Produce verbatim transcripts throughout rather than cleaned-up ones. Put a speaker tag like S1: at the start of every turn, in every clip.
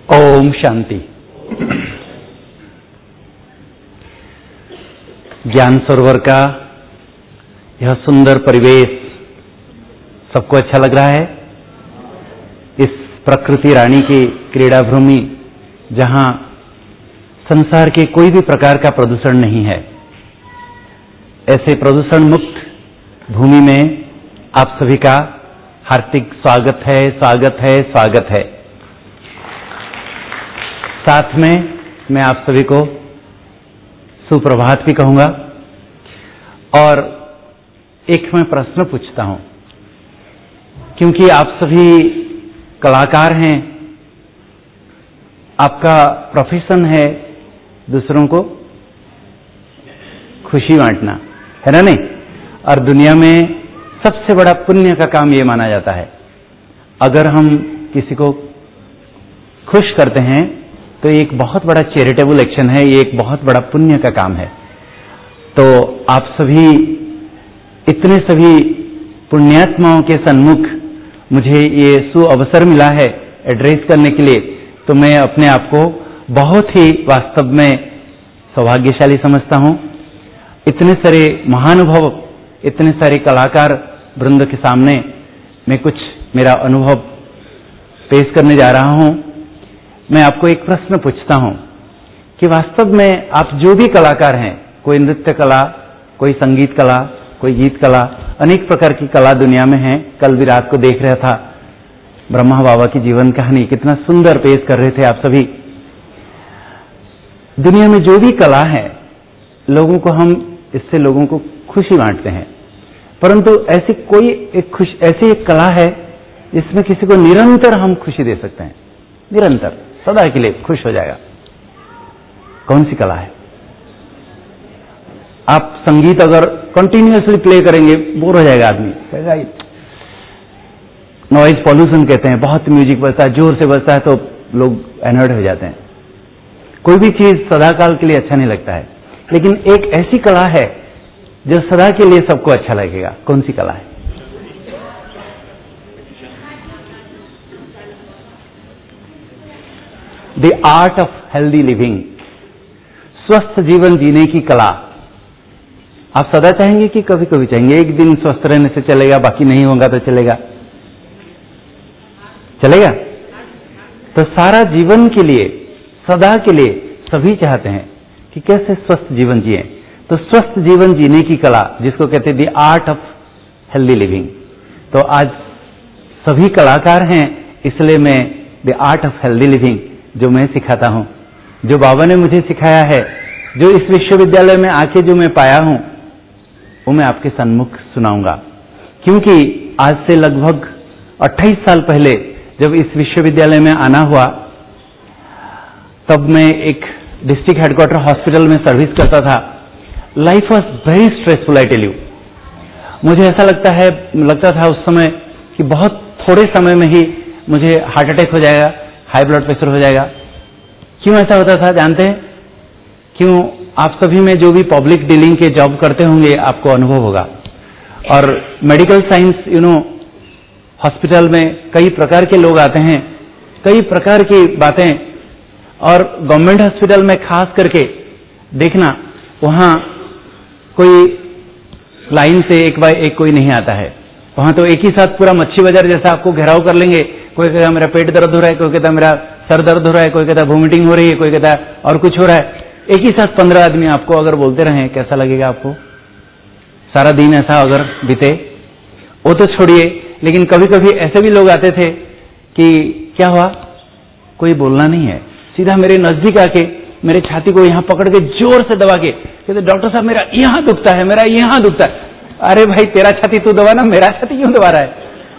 S1: ओम शांति। ज्ञान सरोवर का यह सुंदर परिवेश सबको अच्छा लग रहा है। इस प्रकृति रानी की क्रीड़ा भूमि जहां संसार के कोई भी प्रकार का प्रदूषण नहीं है, ऐसे प्रदूषण मुक्त भूमि में आप सभी का हार्दिक स्वागत है, स्वागत है, स्वागत है। साथ में मैं आप सभी को सुप्रभात भी कहूंगा और एक मैं प्रश्न पूछता हूं, क्योंकि आप सभी कलाकार हैं, आपका प्रोफेशन है दूसरों को खुशी बांटना, है ना? नहीं, और दुनिया में सबसे बड़ा पुण्य का काम ये माना जाता है। अगर हम किसी को खुश करते हैं तो ये एक बहुत बड़ा चैरिटेबल एक्शन है, ये एक बहुत बड़ा पुण्य का काम है। तो आप सभी इतने सभी पुण्यात्माओं के सन्मुख मुझे ये सुअवसर मिला है एड्रेस करने के लिए, तो मैं अपने आप को बहुत ही वास्तव में सौभाग्यशाली समझता हूं। इतने सारे महानुभव, इतने सारे कलाकार वृंद के सामने मैं कुछ मेरा अनुभव पेश करने जा रहा हूं। मैं आपको एक प्रश्न पूछता हूं कि वास्तव में आप जो भी कलाकार हैं, कोई नृत्य कला, कोई संगीत कला, कोई गीत कला, अनेक प्रकार की कला दुनिया में है। कल भी रात को देख रहा था ब्रह्मा बाबा की जीवन कहानी, कितना सुंदर पेश कर रहे थे आप सभी। दुनिया में जो भी कला है, लोगों को हम इससे लोगों को खुशी बांटते हैं, परंतु ऐसी कोई एक खुश ऐसी एक कला है जिसमें किसी को निरंतर हम खुशी दे सकते हैं, निरंतर सदा के लिए खुश हो जाएगा। कौन सी कला है? आप संगीत अगर कंटिन्यूअसली प्ले करेंगे बोर हो जाएगा आदमी, कहेगा नॉइज पॉल्यूशन कहते हैं, बहुत म्यूजिक बजता है, जोर से बजता है तो लोग एनर्ड हो जाते हैं। कोई भी चीज सदाकाल के लिए अच्छा नहीं लगता है, लेकिन एक ऐसी कला है जो सदा के लिए सबको अच्छा लगेगा। कौन सी कला है? The art of healthy living, स्वस्थ जीवन जीने की कला। आप सदा चाहेंगे कि कभी कभी चाहेंगे? एक दिन स्वस्थ रहने से चलेगा, बाकी नहीं होगा तो चलेगा? चलेगा? तो सारा जीवन के लिए, सदा के लिए सभी चाहते हैं कि कैसे स्वस्थ जीवन जिए। तो स्वस्थ जीवन जीने की कला, जिसको कहते हैं the art of healthy living. तो आज सभी कलाकार हैं, इसलिए मैं the art of healthy living जो मैं सिखाता हूं, जो बाबा ने मुझे सिखाया है, जो इस विश्वविद्यालय में आके जो मैं पाया हूं, वो मैं आपके सन्मुख सुनाऊंगा। क्योंकि आज से लगभग अट्ठाईस साल पहले जब इस विश्वविद्यालय में आना हुआ, तब मैं एक डिस्ट्रिक्ट हेडक्वार्टर हॉस्पिटल में सर्विस करता था। Life was very stressful, I tell you. मुझे ऐसा लगता है लगता था उस समय कि बहुत थोड़े समय में ही मुझे हार्ट अटैक हो जाएगा, हाई ब्लड प्रेशर हो जाएगा। क्यों ऐसा होता था जानते हैं? क्यों? आप सभी में जो भी पब्लिक डीलिंग के जॉब करते होंगे आपको अनुभव होगा। और medical science, you know, hospital में कई प्रकार के लोग आते हैं, कई प्रकार की बातें। और गवर्नमेंट हॉस्पिटल में खास करके देखना, वहां कोई लाइन से एक बाय एक कोई नहीं आता है। वहां तो एक ही साथ पूरा मच्छी बाजार जैसा आपको घेराव कर लेंगे। कोई कहता मेरा पेट दर्द हो रहा है, कोई कहता मेरा सर दर्द हो रहा है, कोई कहता वोमिटिंग हो रही है, कोई कहता और कुछ हो रहा है। एक ही साथ पंद्रह आदमी आपको अगर बोलते रहे, कैसा लगेगा आपको? सारा दिन ऐसा अगर बीते, वो तो छोड़िए, लेकिन कभी कभी ऐसे भी लोग आते थे कि क्या हुआ, कोई बोलना नहीं है, सीधा मेरे नजदीक आके मेरे छाती को यहां पकड़ के जोर से दबा के कहते डॉक्टर साहब मेरा यहां दुखता है, मेरा यहां दुखता है। अरे भाई, तेरा छाती तू दबा ना, मेरा छाती क्यों दबा रहा है?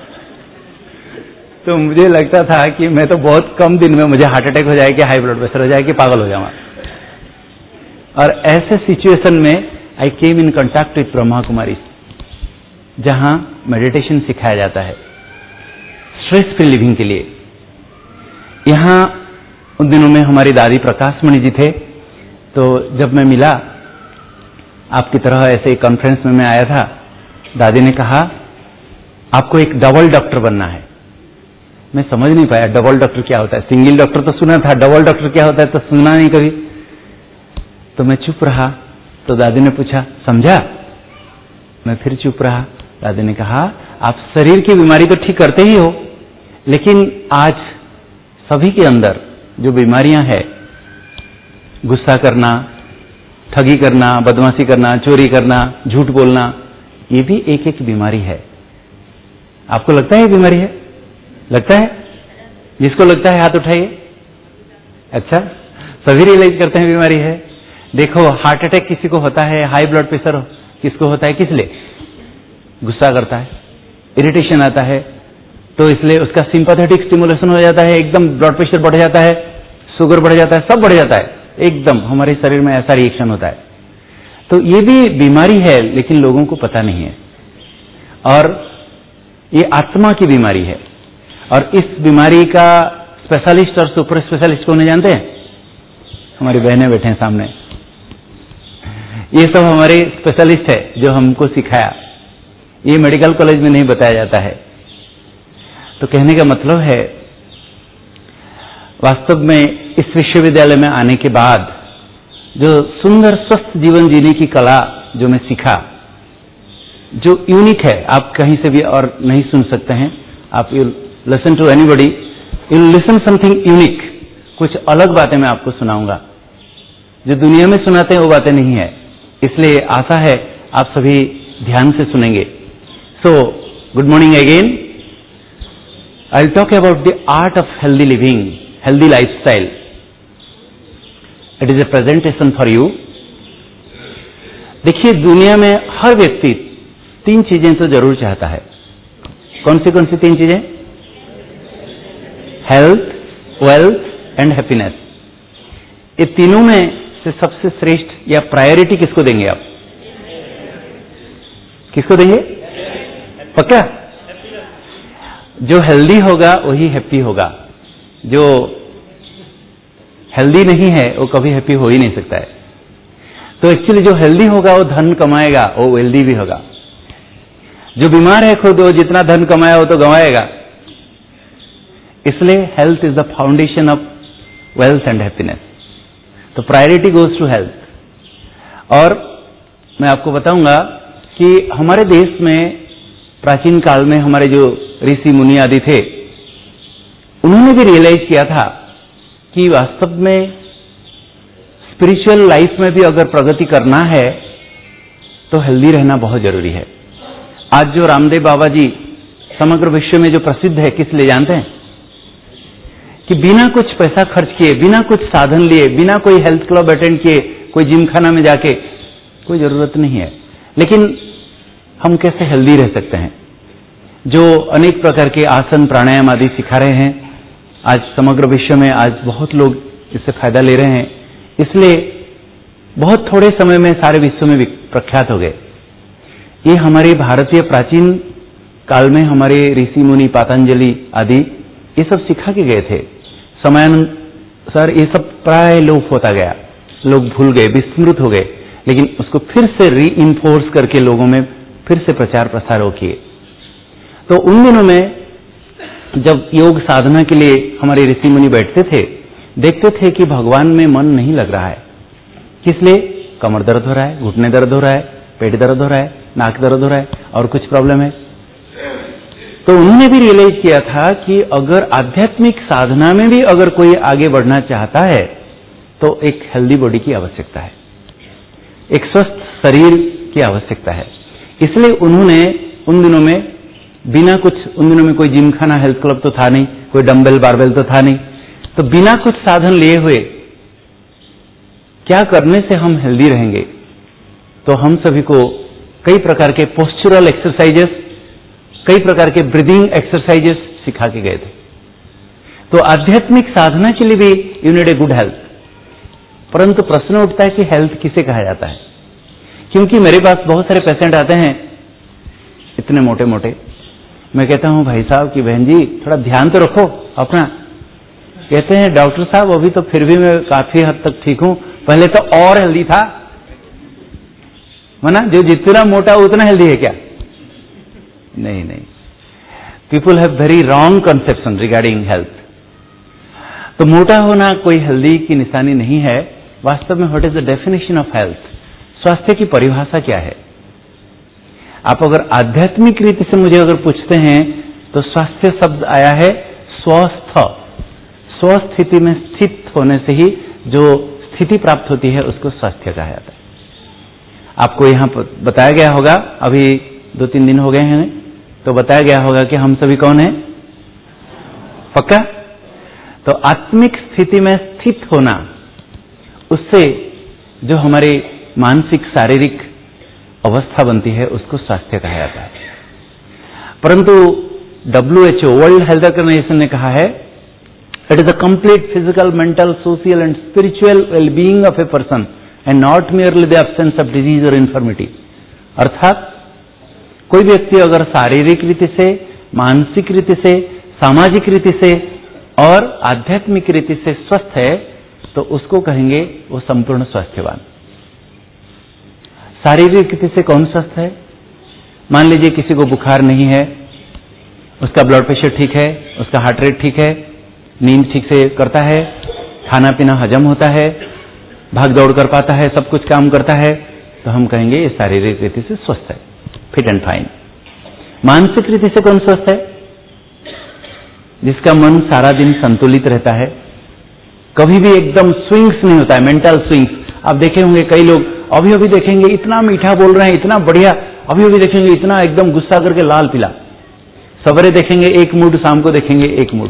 S1: तो मुझे लगता था कि मैं तो बहुत कम दिन में मुझे हार्ट अटैक हो जाए, कि हाई ब्लड प्रेशर हो जाए, कि पागल हो जाऊंगा। और ऐसे सिचुएशन में I came in contact with Brahma Kumari, जहां मेडिटेशन सिखाया जाता है स्ट्रेस फ्री लिविंग के लिए। यहां उन दिनों में हमारी दादी प्रकाश मणि जी थे। तो जब मैं मिला, आपकी तरह ऐसे कॉन्फ्रेंस में मैं आया था, दादी ने कहा आपको एक डबल डॉक्टर बनना है। मैं समझ नहीं पाया डबल डॉक्टर क्या होता है। सिंगल डॉक्टर तो सुना था, डबल डॉक्टर क्या होता है तो सुना नहीं कभी। तो मैं चुप रहा। तो दादी ने पूछा, समझा? मैं फिर चुप रहा। दादी ने कहा, आप शरीर की बीमारी तो ठीक करते ही हो, लेकिन आज सभी के अंदर जो बीमारियां हैं, गुस्सा करना, ठगी करना, बदमाशी करना, चोरी करना, झूठ बोलना, ये भी एक एक बीमारी है। आपको लगता है ये बीमारी है? लगता है? जिसको लगता है हाथ उठाइए। अच्छा, सभी रियलाइज करते हैं बीमारी है। देखो, हार्ट अटैक किसी को होता है, हाई ब्लड प्रेशर किसको होता है, किस लिए? गुस्सा करता है, इरिटेशन आता है, तो इसलिए उसका सिंपैथेटिक स्टिमुलेशन हो जाता है, एकदम ब्लड प्रेशर बढ़ जाता है, शुगर बढ़ जाता है, सब बढ़ जाता है, एकदम हमारे शरीर में ऐसा रिएक्शन होता है। तो ये भी बीमारी है, लेकिन लोगों को पता नहीं है। और ये आत्मा की बीमारी है। और इस बीमारी का स्पेशलिस्ट और सुपर स्पेशलिस्ट कौन है जानते हैं? हमारी बहनें बैठे हैं सामने। ये सब हमारे स्पेशलिस्ट है जो हमको सिखाया। ये मेडिकल कॉलेज में नहीं बताया जाता है। तो कहने का मतलब है, वास्तव में इस विश्वविद्यालय में आने के बाद जो सुंदर स्वस्थ जीवन जीने की कला जो मैं सीखा, जो यूनिक है, आप कहीं से भी और नहीं सुन सकते हैं। आप you listen to anybody, you listen something unique. कुछ अलग बातें मैं आपको सुनाऊंगा जो दुनिया में सुनाते हैं वो बातें नहीं है। इसलिए आशा है आप सभी ध्यान से सुनेंगे। So good morning again. I will talk about the art of healthy living, healthy lifestyle. It is a presentation for you. देखिए, दुनिया में हर व्यक्ति तीन चीजें तो जरूर चाहता है। कौन सी कौन सी तीन चीजें? Health, wealth and happiness. ये तीनों में से सबसे श्रेष्ठ या प्रायोरिटी किसको देंगे आप? किसको देंगे? पक्का? जो हेल्दी होगा वही हैप्पी होगा। जो हेल्दी नहीं है वो कभी हैप्पी हो ही नहीं सकता है। तो एक्चुअली जो हेल्दी होगा वो धन कमाएगा, वो वेल्दी भी होगा। जो बीमार है खुद, वो जितना धन कमाया वो तो गंवाएगा। इसलिए health is the foundation of wealth and happiness. तो प्रायोरिटी गोज टू हेल्थ। और मैं आपको बताऊंगा कि हमारे देश में प्राचीन काल में हमारे जो ऋषि मुनि आदि थे, उन्होंने भी रियलाइज किया था कि वास्तव में स्पिरिचुअल लाइफ में भी अगर प्रगति करना है तो हेल्दी रहना बहुत जरूरी है। आज जो रामदेव बाबा जी समग्र विश्व में जो प्रसिद्ध है, किस लिए जानते हैं? कि बिना कुछ पैसा खर्च किए, बिना कुछ साधन लिए, बिना कोई हेल्थ क्लब अटेंड किए, कोई जिम खाना में जाके, कोई जरूरत नहीं है। लेकिन हम कैसे हेल्दी रह सकते हैं? जो अनेक प्रकार के आसन, प्राणायाम आदि सिखा रहे हैं, आज समग्र विश्व में आज बहुत लोग इससे फायदा ले रहे हैं। इसलिए बहुत थोड़े समय में सारे विश्व में प्रख्यात हो गए। ये हमारे भारतीय प्राचीन काल में हमारे ऋषि मुनि पतंजलि आदि ये सब सिखा के गए थे। समयानुसार ये सब प्राय लोप होता गया, लोग भूल गए, विस्मृत हो गए। लेकिन उसको फिर से री इन्फोर्स करके लोगों में फिर से प्रचार प्रसार हो किए। तो उन दिनों में जब योग साधना के लिए हमारे ऋषि मुनि बैठते थे, देखते थे कि भगवान में मन नहीं लग रहा है। किस लिए? कमर दर्द हो रहा है, घुटने दर्द हो रहा है, पेट दर्द हो रहा है, नाक दर्द हो रहा है, और कुछ प्रॉब्लम है। तो उन्होंने भी रियलाइज किया था कि अगर आध्यात्मिक साधना में भी अगर कोई आगे बढ़ना चाहता है तो एक हेल्दी बॉडी की आवश्यकता है, एक स्वस्थ शरीर की आवश्यकता है। इसलिए उन्होंने उन दिनों में बिना कुछ, उन दिनों में कोई जिम खाना, हेल्थ क्लब तो था नहीं, कोई डंबल बारबेल तो था नहीं, तो बिना कुछ साधन लिए हुए क्या करने से हम हेल्दी रहेंगे? तो हम सभी को कई प्रकार के पोस्चरल एक्सरसाइजेस, कई प्रकार के ब्रीदिंग एक्सरसाइजेस सिखा के गए थे। तो आध्यात्मिक साधना के लिए भी you need a good health. परंतु प्रश्न उठता है कि हेल्थ किसे कहा जाता है? क्योंकि मेरे पास बहुत सारे पेशेंट आते हैं इतने मोटे मोटे। मैं कहता हूं भाई साहब कि बहन जी थोड़ा ध्यान तो रखो अपना। कहते हैं डॉक्टर साहब अभी तो फिर भी मैं काफी हद तक ठीक हूं, पहले तो और हेल्दी था। मना जो जितना मोटा उतना हेल्दी है क्या? नहीं नहीं। People have very wrong conception regarding health. तो मोटा होना कोई हेल्दी की निशानी नहीं है। वास्तव में what is the definition of health? स्वास्थ्य की परिभाषा क्या है? आप अगर आध्यात्मिक रीति से मुझे अगर पूछते हैं तो स्वास्थ्य शब्द आया है स्वस्थ। स्वस्थिति में स्थित होने से ही जो स्थिति प्राप्त होती है उसको स्वास्थ्य कहा जाता है। आपको यहां बताया गया होगा, अभी दो तीन दिन हो गए हैं तो बताया गया होगा कि हम सभी कौन हैं? पक्का? तो आत्मिक स्थिति में स्थित होना, उससे जो हमारी मानसिक शारीरिक अवस्था बनती है उसको स्वास्थ्य कहा जाता है। परंतु W H O world health organization ने कहा है it is a complete physical, mental, social and spiritual wellbeing of a person and not merely the absence of disease or infirmity. अर्थात कोई व्यक्ति अगर शारीरिक रीति से, मानसिक रीति से, सामाजिक रीति से और आध्यात्मिक रीति से स्वस्थ है तो उसको कहेंगे वो संपूर्ण स्वास्थ्यवान। शारीरिक रीति से कौन स्वस्थ है? मान लीजिए किसी को बुखार नहीं है, उसका ब्लड प्रेशर ठीक है, उसका हार्ट रेट ठीक है, नींद ठीक से करता है, खाना पीना हजम होता है, भाग दौड़ कर पाता है, सब कुछ काम करता है, तो हम कहेंगे ये शारीरिक रीति से स्वस्थ है, फिट एंड फाइन। मानसिक रीति से कौन स्वस्थ है? जिसका मन सारा दिन संतुलित रहता है, कभी भी एकदम स्विंग्स नहीं होता है, मेंटल स्विंग्स। आप देखे होंगे कई लोग अभी अभी देखेंगे इतना मीठा बोल रहे हैं, इतना बढ़िया, अभी अभी देखेंगे इतना एकदम गुस्सा करके लाल पीला, सवेरे देखेंगे एक मूड, शाम को देखेंगे एक मूड।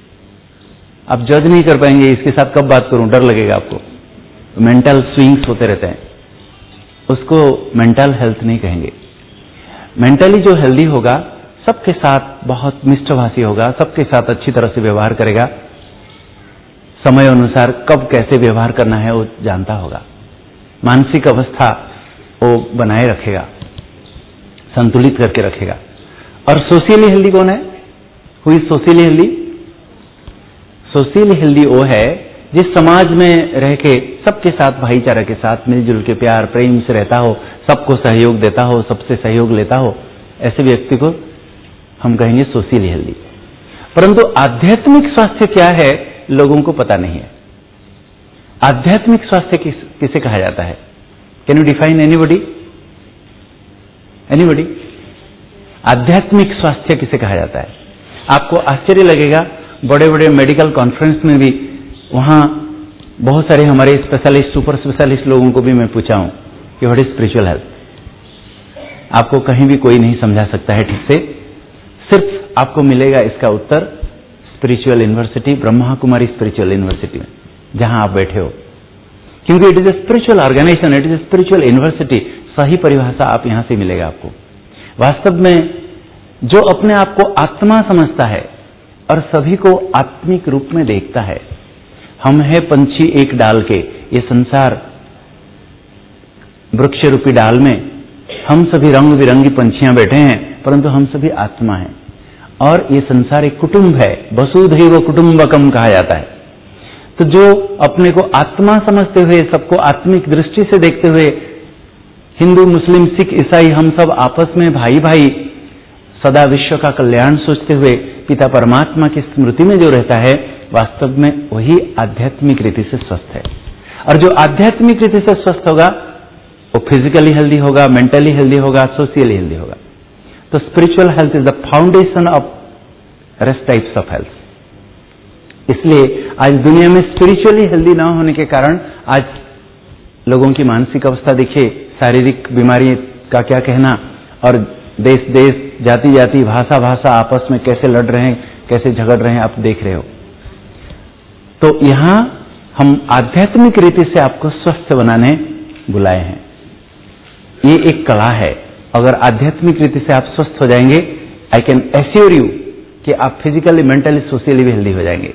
S1: आप जज नहीं कर पाएंगे इसके साथ कब बात करूं, डर लगेगा आपको। मेंटल स्विंग्स होते रहते हैं, उसको मेंटल हेल्थ नहीं कहेंगे। मेंटली जो हेल्दी होगा सबके साथ बहुत मिष्टभाषी होगा, सबके साथ अच्छी तरह से व्यवहार करेगा, समय अनुसार कब कैसे व्यवहार करना है वो जानता होगा, मानसिक अवस्था वो बनाए रखेगा, संतुलित करके रखेगा। और सोशली हेल्दी कौन है? Who is socially healthy? Socially healthy वो है जिस समाज में रह के सबके साथ भाईचारा के साथ मिलजुल के प्यार प्रेम से रहता हो, सबको सहयोग देता हो, सबसे सहयोग लेता हो, ऐसे व्यक्ति को हम कहेंगे सोशली हेल्दी। परंतु आध्यात्मिक स्वास्थ्य क्या है लोगों को पता नहीं है। आध्यात्मिक स्वास्थ्य किस, किसे कहा जाता है? Can you define anybody? Anybody? आध्यात्मिक स्वास्थ्य किसे कहा जाता है? आपको आश्चर्य लगेगा, बड़े बड़े मेडिकल कॉन्फ्रेंस में भी वहां बहुत सारे हमारे स्पेशलिस्ट, सुपर स्पेशलिस्ट लोगों को भी मैं पूछा हूं कि व्हाट इज स्पिरिचुअल हेल्थ। आपको कहीं भी कोई नहीं समझा सकता है ठीक से, सिर्फ आपको मिलेगा इसका उत्तर spiritual university, Brahma Kumari spiritual university में जहां आप बैठे हो, क्योंकि it is a spiritual organization, it is a spiritual university. सही परिभाषा आप यहां से मिलेगा आपको। वास्तव में जो अपने आप को आत्मा समझता है और सभी को आत्मिक रूप में देखता है, हम है पंछी एक डाल के, ये संसार वृक्ष रूपी डाल में हम सभी रंग बिरंगी पंछियां बैठे हैं, परंतु हम सभी आत्मा हैं और ये संसार एक कुटुंब है, वसुधैव कुटुंबकम कहा जाता है। तो जो अपने को आत्मा समझते हुए, सबको आत्मिक दृष्टि से देखते हुए, हिंदू मुस्लिम सिख ईसाई हम सब आपस में भाई भाई सदा विश्व का कल्याण सोचते हुए पिता परमात्मा की स्मृति में जो रहता है, वास्तव में वही आध्यात्मिक रीति से स्वस्थ है। और जो आध्यात्मिक रीति से स्वस्थ होगा वो फिजिकली हेल्दी होगा, मेंटली हेल्दी होगा, सोशली हेल्दी होगा। तो spiritual health is the foundation of rest types of health. इसलिए आज दुनिया में स्पिरिचुअली हेल्दी ना होने के कारण आज लोगों की मानसिक अवस्था देखिए, शारीरिक बीमारी का क्या कहना, और देश देश, जाति जाति, भाषा भाषा आपस में कैसे लड़ रहे हैं, कैसे झगड़ रहे हैं, आप देख रहे हो। तो यहां हम आध्यात्मिक रीति से आपको स्वस्थ बनाने बुलाए हैं। ये एक कला है। अगर आध्यात्मिक रीति से आप स्वस्थ हो जाएंगे, आई कैन एश्योर यू कि आप फिजिकली, मेंटली, सोशली भी हेल्दी हो जाएंगे।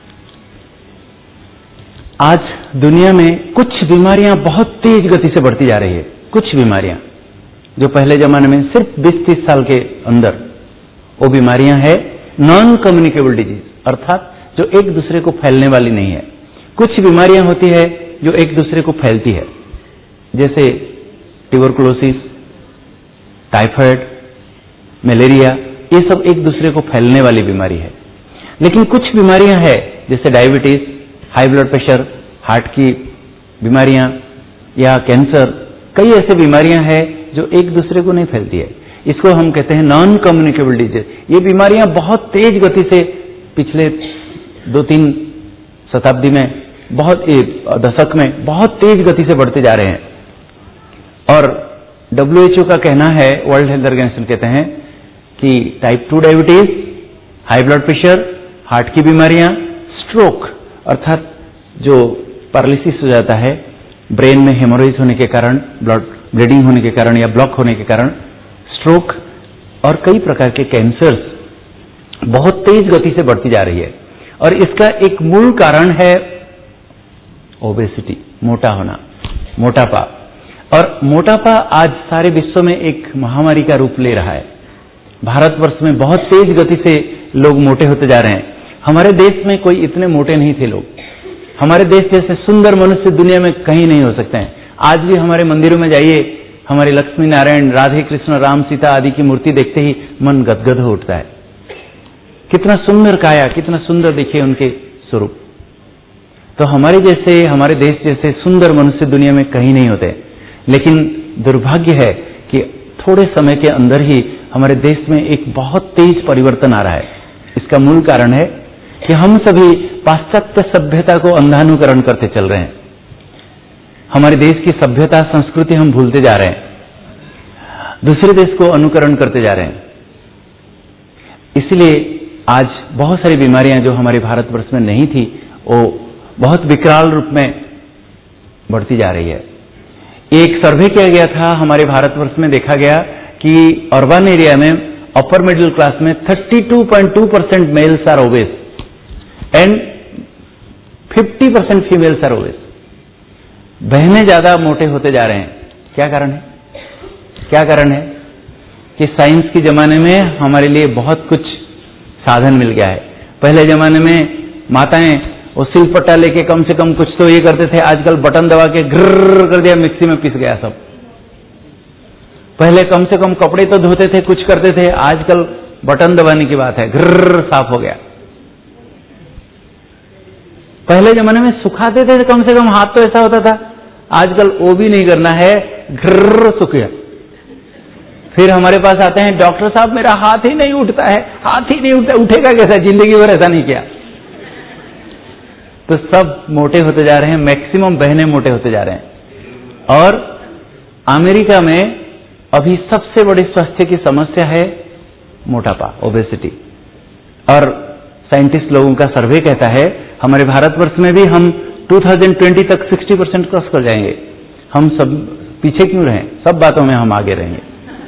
S1: आज दुनिया में कुछ बीमारियां बहुत तेज गति से बढ़ती जा रही है। कुछ बीमारियां जो पहले जमाने में सिर्फ बीस तीस साल के अंदर, वो बीमारियां हैं नॉन कम्युनिकेबल डिजीज, अर्थात जो एक दूसरे को फैलने वाली नहीं है। कुछ बीमारियां होती है जो एक दूसरे को फैलती है, जैसे ट्यूबरकुलोसिस, टाइफाइड, मलेरिया, ये सब एक दूसरे को फैलने वाली बीमारी है। लेकिन कुछ बीमारियां हैं जैसे diabetes, high blood pressure, heart की बीमारियां या कैंसर, कई ऐसी बीमारियां हैं जो एक दूसरे को नहीं फैलती है। इसको हम कहते हैं नॉन कम्युनिकेबल डिजीज। ये बीमारियां बहुत तेज गति से पिछले दो तीन शताब्दी में, बहुत दशक में बहुत तेज गति से बढ़ते जा रहे हैं। और डब्ल्यू एच ओ का कहना है, वर्ल्ड हेल्थ ऑर्गेनाइजेशन कहते हैं कि type two diabetes, high blood pressure, heart की बीमारियां, स्ट्रोक अर्थात जो पैरालिसिस हो जाता है ब्रेन में हेमोरेज होने के कारण, ब्लड ब्लीडिंग होने के कारण या ब्लॉक होने के कारण, स्ट्रोक और कई प्रकार के कैंसर्स बहुत तेज गति से बढ़ती जा रही है। और इसका एक मूल कारण है ओबेसिटी, मोटा होना, मोटापा। और मोटापा आज सारे विश्व में एक महामारी का रूप ले रहा है। भारतवर्ष में बहुत तेज गति से लोग मोटे होते जा रहे हैं। हमारे देश में कोई इतने मोटे नहीं थे लोग। हमारे देश जैसे सुंदर मनुष्य दुनिया में कहीं नहीं हो सकते हैं। आज भी हमारे मंदिरों में जाइए, हमारे लक्ष्मी नारायण, राधे कृष्ण, राम सीता आदि की मूर्ति देखते ही मन गदगद हो उठता है। कितना सुंदर काया, कितना सुंदर दिखे उनके स्वरूप। तो हमारे जैसे, हमारे देश जैसे सुंदर मनुष्य दुनिया में कहीं नहीं होते। लेकिन दुर्भाग्य है कि थोड़े समय के अंदर ही हमारे देश में एक बहुत तेज परिवर्तन आ रहा है। इसका मूल कारण है कि हम सभी पाश्चात्य सभ्यता को अंधानुकरण करते चल रहे हैं। हमारे देश की सभ्यता, संस्कृति हम भूलते जा रहे हैं, दूसरे देश को अनुकरण करते जा रहे हैं। इसलिए आज बहुत सारी बीमारियां जो हमारे भारतवर्ष में नहीं थी, वो बहुत विकराल रूप में बढ़ती जा रही है। एक सर्वे किया गया था हमारे भारतवर्ष में, देखा गया कि अर्बन एरिया में अपर मिडिल क्लास में thirty two point two percent males are obese and fifty percent females are obese. बहनें ज्यादा मोटे होते जा रहे हैं। क्या कारण है? क्या कारण है? कि साइंस के जमाने में हमारे लिए बहुत कुछ साधन मिल गया है। पहले जमाने में माताएं वो सिलपट्टा लेके कम से कम कुछ तो ये करते थे, आजकल बटन दबा के ग्रर कर दिया, मिक्सी में पिस गया सब। पहले कम से कम कपड़े तो धोते थे, कुछ करते थे, आजकल बटन दबाने की बात है, ग्रर साफ हो गया। पहले जमाने में सुखाते थे कम से कम, हाथ तो ऐसा होता था, आजकल वो भी नहीं करना है, ग्रर सूख गया। फिर हमारे पास आते हैं डॉक्टर साहब, मेरा हाथ ही नहीं उठता है, हाथ ही नहीं उठता, उठेगा कैसा, जिंदगी भर ऐसा नहीं किया। तो सब मोटे होते जा रहे हैं, मैक्सिमम बहनें मोटे होते जा रहे हैं। और अमेरिका में अभी सबसे बड़ी स्वास्थ्य की समस्या है मोटापा, ओबेसिटी। और साइंटिस्ट लोगों का सर्वे कहता है हमारे भारतवर्ष में भी हम दो हज़ार बीस तक साठ परसेंट क्रॉस कर जाएंगे। हम सब पीछे क्यों रहें, सब बातों में हम आगे रहेंगे।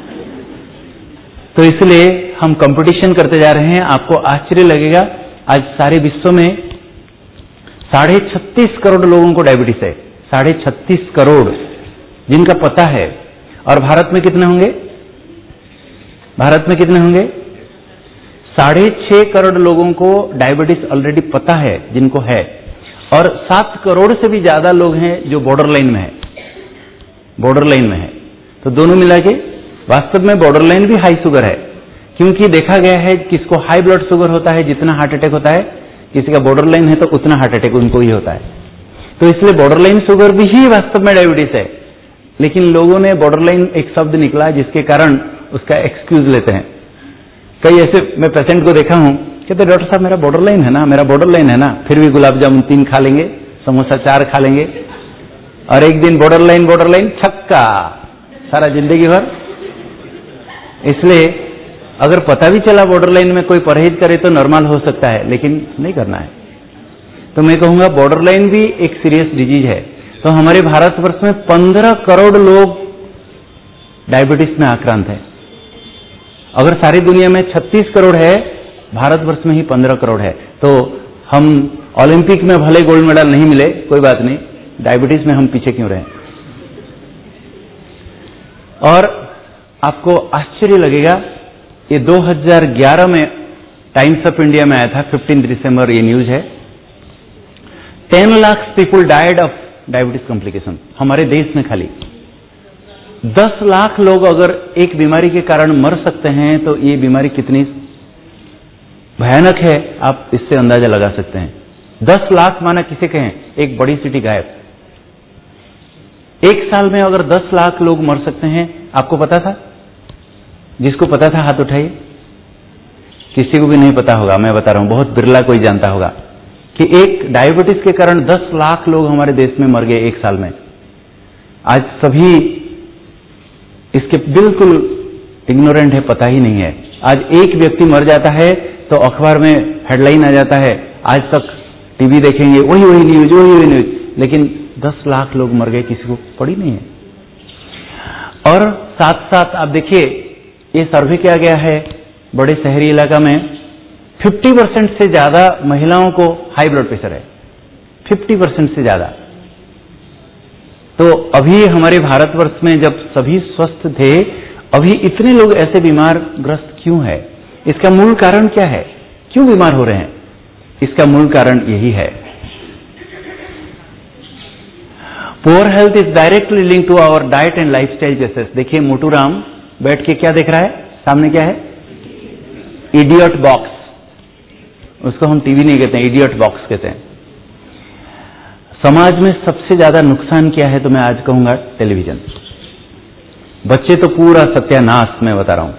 S1: तो इसलिए हम कंपटीशन करते जा रहे हैं। आपको आश्चर्य लगेगा, आज सारे विश्व में साढ़े छत्तीस करोड़ लोगों को डायबिटीज है, साढ़े छत्तीस करोड़ जिनका पता है। और भारत में कितने होंगे? भारत में कितने होंगे? साढ़े छह करोड़ लोगों को डायबिटीज ऑलरेडी पता है, जिनको है। और सात करोड़ से भी ज्यादा लोग हैं जो बॉर्डर लाइन में है, बॉर्डर लाइन में है। तो दोनों मिला के वास्तव में बॉर्डर लाइन भी हाई शुगर है, क्योंकि देखा गया है किसको हाई ब्लड शुगर होता है, जितना हार्ट अटैक होता है, किसी का बॉर्डर लाइन है तो उतना हार्ट अटैक उनको ही होता है। तो इसलिए बॉर्डर लाइन शुगर भी ही वास्तव में डायबिटीज है। लेकिन लोगों ने बॉर्डर लाइन एक शब्द निकला जिसके कारण उसका एक्सक्यूज लेते हैं। कई ऐसे मैं पेशेंट को देखा हूं, कहते डॉक्टर साहब मेरा बॉर्डर लाइन है ना, मेरा बॉर्डर लाइन है ना, फिर भी गुलाब जामुन तीन खा लेंगे, समोसा चार खा लेंगे, और एक दिन बॉर्डर लाइन बॉर्डर लाइन छक्का, सारा जिंदगी भर। इसलिए अगर पता भी चला बॉर्डर लाइन में कोई परहेज करे तो नॉर्मल हो सकता है, लेकिन नहीं करना है। तो मैं कहूंगा बॉर्डर लाइन भी एक सीरियस डिजीज है। तो हमारे भारतवर्ष में पंद्रह करोड़ लोग डायबिटीज में आक्रांत हैं। अगर सारी दुनिया में छत्तीस करोड़ है, भारतवर्ष में ही पंद्रह करोड़ है। तो हम ओलंपिक में भले गोल्ड मेडल नहीं मिले, कोई बात नहीं, डायबिटीज में हम पीछे क्यों रहे। और आपको आश्चर्य लगेगा, ये दो हज़ार ग्यारह में टाइम्स ऑफ इंडिया में आया था, पंद्रह दिसंबर, ये न्यूज है। Ten lakh people died of diabetes complication हमारे देश में खाली। दस लाख लोग अगर एक बीमारी के कारण मर सकते हैं तो ये बीमारी कितनी भयानक है आप इससे अंदाजा लगा सकते हैं। दस लाख माना किसे कहें, एक बड़ी सिटी गायब। एक साल में अगर दस लाख लोग मर सकते हैं, आपको पता था? जिसको पता था हाथ उठाइए। किसी को भी नहीं पता होगा, मैं बता रहा हूं, बहुत बिरला कोई जानता होगा कि एक डायबिटीज के कारण दस लाख लोग हमारे देश में मर गए एक साल में। आज सभी इसके बिल्कुल इग्नोरेंट है, पता ही नहीं है। आज एक व्यक्ति मर जाता है तो अखबार में हेडलाइन आ जाता है, आज तक टीवी देखेंगे वही वही न्यूज वही वही न्यूज, लेकिन दस लाख लोग मर गए, किसी को पड़ी नहीं है। और साथ साथ आप देखिए, ये सर्वे किया गया है बड़े शहरी इलाका में, पचास परसेंट से ज्यादा महिलाओं को हाई ब्लड प्रेशर है, पचास परसेंट से ज्यादा। तो अभी हमारे भारतवर्ष में जब सभी स्वस्थ थे, अभी इतने लोग ऐसे बीमार ग्रस्त क्यों है? इसका मूल कारण क्या है? क्यों बीमार हो रहे हैं? इसका मूल कारण यही है, poor health is directly link to our diet and lifestyle choices. देखिए मोटू राम बैठ के क्या देख रहा है, सामने क्या है? Idiot box. उसको हम टीवी नहीं कहते हैं, इडियट बॉक्स कहते हैं। समाज में सबसे ज्यादा नुकसान क्या है तो मैं आज कहूंगा टेलीविजन। बच्चे तो पूरा सत्यानाश, मैं बता रहा हूं।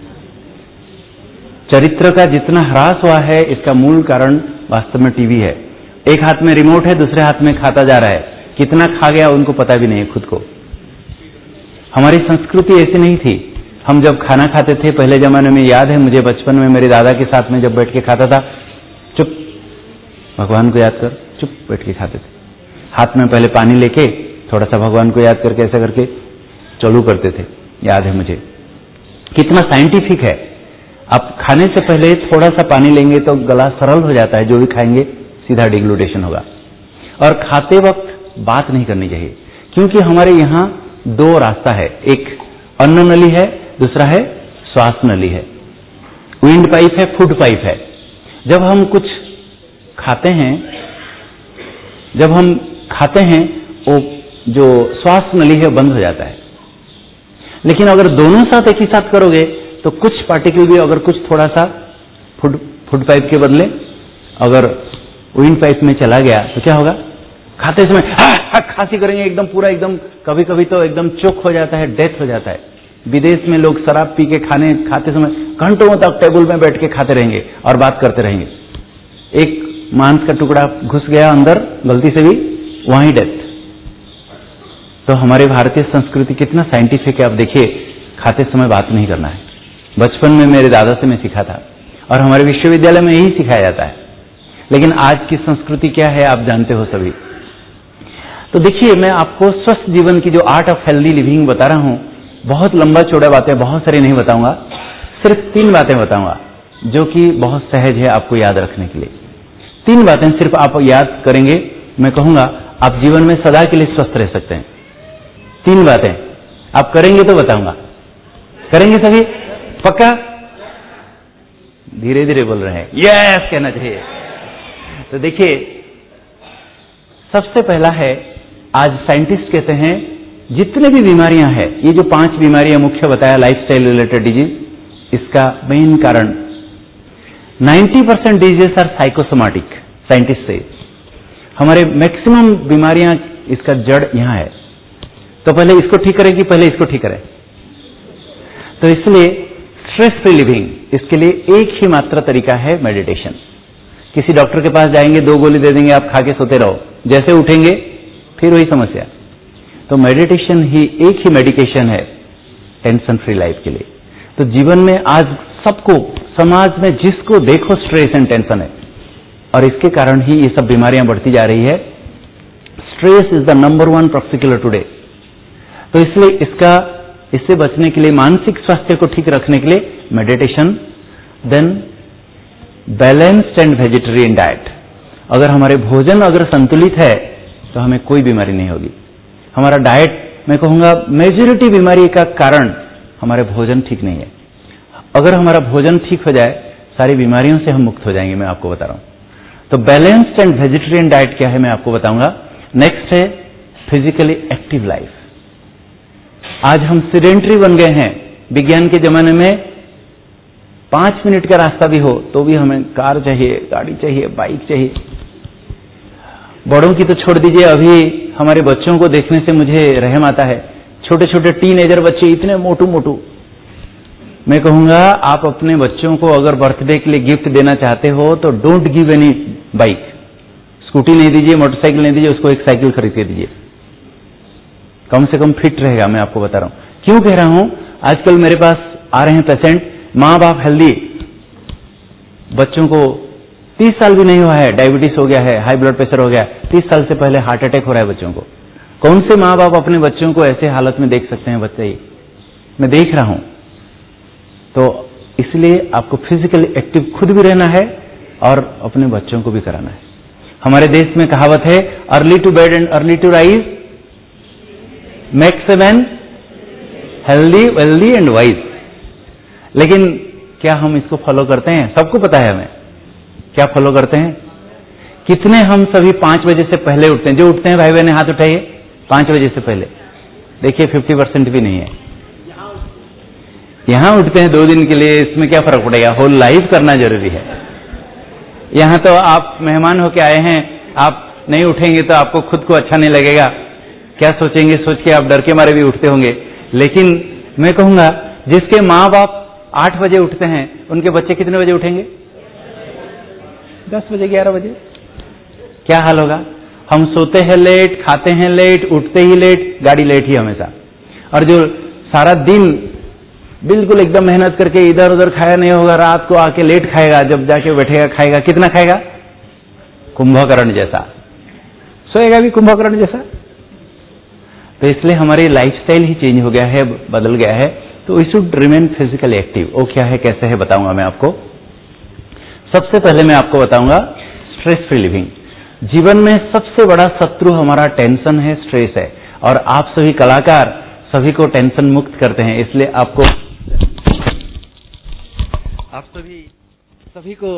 S1: चरित्र का जितना ह्रास हुआ है, इसका मूल कारण वास्तव में टीवी है। एक हाथ में रिमोट है, दूसरे हाथ में खाता जा रहा है, कितना खा गया उनको पता भी नहीं है खुद को। हमारी संस्कृति ऐसी नहीं थी। हम जब खाना खाते थे पहले जमाने में, याद है मुझे बचपन में मेरे दादा के साथ में जब बैठ के खाता था, चुप भगवान को याद कर, चुप बैठ के खाते थे। हाथ में पहले पानी लेके थोड़ा सा भगवान को याद करके ऐसा करके चालू करते थे, याद है मुझे। कितना साइंटिफिक है। आप खाने से पहले थोड़ा सा पानी लेंगे तो गला सरल हो जाता है, जो भी खाएंगे सीधा डिग्लूटेशन होगा। और खाते वक्त बात नहीं करनी चाहिए, क्योंकि हमारे यहां दो रास्ता है, एक अन्न नली है, दूसरा है श्वास नली है। विंड पाइप है, फूड पाइप है। जब हम कुछ खाते हैं जब हम खाते हैं वो जो श्वास नली है बंद हो जाता है। लेकिन अगर दोनों साथ एक ही साथ करोगे तो कुछ पार्टिकल भी, अगर कुछ थोड़ा सा फूड फूड पाइप के बदले अगर विंड पाइप में चला गया तो क्या होगा? खाते समय हा, हा, खांसी करेंगे एकदम पूरा, एकदम कभी कभी तो एकदम चोक हो जाता है, डेथ हो जाता है। विदेश में लोग शराब पी के खाने खाते समय घंटों तक टेबल में बैठ के खाते रहेंगे और बात करते रहेंगे। एक मांस का टुकड़ा घुस गया अंदर गलती से भी, वहीं डेथ। तो हमारे भारतीय संस्कृति कितना साइंटिफिक है। आप देखिए, खाते समय बात नहीं करना है। बचपन में मेरे दादा से मैं सीखा था और हमारे विश्वविद्यालय में यही सिखाया जाता है। लेकिन आज की संस्कृति क्या है आप जानते हो सभी। तो देखिए, मैं आपको स्वस्थ जीवन की जो आर्ट ऑफ हेल्दी लिविंग बता रहा हूं, बहुत लंबा चौड़ा बातें बहुत सारी नहीं बताऊंगा, सिर्फ तीन बातें बताऊंगा जो कि बहुत सहज है आपको याद रखने के लिए। तीन बातें सिर्फ आप याद करेंगे, मैं कहूंगा आप जीवन में सदा के लिए स्वस्थ रह सकते हैं। तीन बातें आप करेंगे तो बताऊंगा। करेंगे सभी? पक्का? धीरे धीरे बोल रहे हैं, यस कहना चाहिए। तो देखिए, सबसे पहला है, आज साइंटिस्ट कहते हैं जितने भी बीमारियां हैं, ये जो पांच बीमारियां मुख्य बताया लाइफस्टाइल रिलेटेड डिजीज, इसका मेन कारण नब्बे percent disease are psychosomatic. Scientist से हमारे मैक्सिमम बीमारियां, इसका जड़ यहां है। तो पहले इसको ठीक करें कि पहले इसको ठीक करें? तो इसलिए स्ट्रेस फ्री लिविंग, इसके लिए एक ही मात्र तरीका है मेडिटेशन। किसी डॉक्टर के पास जाएंगे, दो गोली दे देंगे, आप खा के सोते रहो, जैसे उठेंगे फिर वही समस्या। तो मेडिटेशन ही एक ही मेडिकेशन है टेंशन फ्री लाइफ के लिए। तो जीवन में आज सबको, समाज में जिसको देखो स्ट्रेस एंड टेंशन है, और इसके कारण ही ये सब बीमारियां बढ़ती जा रही है। Stress is the number one problem today. तो इसलिए इसका इससे बचने के लिए, मानसिक स्वास्थ्य को ठीक रखने के लिए meditation, then balanced and vegetarian diet. अगर हमारे भोजन अगर संतुलित है तो हमें कोई बीमारी नहीं होगी। हमारा डाइट, मैं कहूंगा मेजॉरिटी बीमारी का कारण हमारे भोजन ठीक नहीं है। अगर हमारा भोजन ठीक हो जाए, सारी बीमारियों से हम मुक्त हो जाएंगे, मैं आपको बता रहा हूं। तो बैलेंस्ड एंड वेजिटेरियन डाइट क्या है मैं आपको बताऊंगा। नेक्स्ट है फिजिकली एक्टिव लाइफ। आज हम सीडेंटरी बन गए हैं। विज्ञान के जमाने में पांच मिनट का रास्ता भी हो तो भी हमें कार चाहिए, गाड़ी चाहिए, बाइक चाहिए। बड़ों की तो छोड़ दीजिए, अभी हमारे बच्चों को देखने से मुझे रहम आता है। छोटे छोटे टीनेजर बच्चे इतने मोटू मोटू। मैं कहूंगा आप अपने बच्चों को अगर बर्थडे के लिए गिफ्ट देना चाहते हो तो don't give any bike, scooty नहीं दीजिए, मोटरसाइकिल नहीं दीजिए, उसको एक साइकिल खरीद के दीजिए, कम से कम फिट रहेगा। मैं आपको बता रहा हूं क्यों कह रहा हूं। आजकल मेरे पास आ रहे हैं पेशेंट, माँ बाप हेल्दी, बच्चों को तीस साल भी नहीं हुआ है, डायबिटीज हो गया है, हाई ब्लड प्रेशर हो गया, तीस साल से पहले हार्ट अटैक हो रहा है बच्चों को। कौन से माँ बाप अपने बच्चों को ऐसे हालत में देख सकते हैं? बच्चे ही मैं देख रहा हूं। तो इसलिए आपको फिजिकली एक्टिव खुद भी रहना है और अपने बच्चों को भी कराना है। हमारे देश में कहावत है, early to bed and early to rise makes a man healthy, wealthy and wise. लेकिन क्या हम इसको फॉलो करते हैं? सबको पता है हमें क्या फॉलो करते हैं। कितने हम सभी पांच बजे से पहले उठते हैं? जो उठते हैं भाई बहन हाथ उठाइए, पांच बजे से पहले। देखिए फिफ्टी परसेंट भी नहीं है। यहां उठते हैं दो दिन के लिए, इसमें क्या फर्क पड़ेगा? होल लाइफ करना जरूरी है। यहां तो आप मेहमान होके आए हैं, आप नहीं उठेंगे तो आपको खुद को अच्छा नहीं लगेगा, क्या सोचेंगे सोच के आप डर के मारे भी उठते होंगे। लेकिन मैं कहूंगा जिसके माँ बाप आठ बजे उठते हैं उनके बच्चे कितने बजे उठेंगे? दस बजे, ग्यारह बजे। क्या हाल होगा? हम सोते हैं लेट, खाते हैं लेट, उठते ही लेट, गाड़ी लेट ही हमेशा। और जो सारा दिन बिल्कुल एकदम मेहनत करके इधर उधर खाया नहीं होगा, रात को आके लेट खाएगा, जब जाके बैठेगा खाएगा, कितना खाएगा? कुंभकर्ण जैसा। सोएगा भी कुंभकर्ण जैसा। तो इसलिए हमारी लाइफस्टाइल ही चेंज हो गया है, बदल गया है। तो we should remain physically active. वो क्या है, कैसे है, बताऊंगा मैं आपको। सबसे पहले मैं आपको बताऊंगा स्ट्रेस फ्री लिविंग। जीवन में सबसे बड़ा शत्रु हमारा टेंशन है, स्ट्रेस है। और आप सभी कलाकार सभी को टेंशन मुक्त करते हैं, इसलिए आपको आप सभी सभी को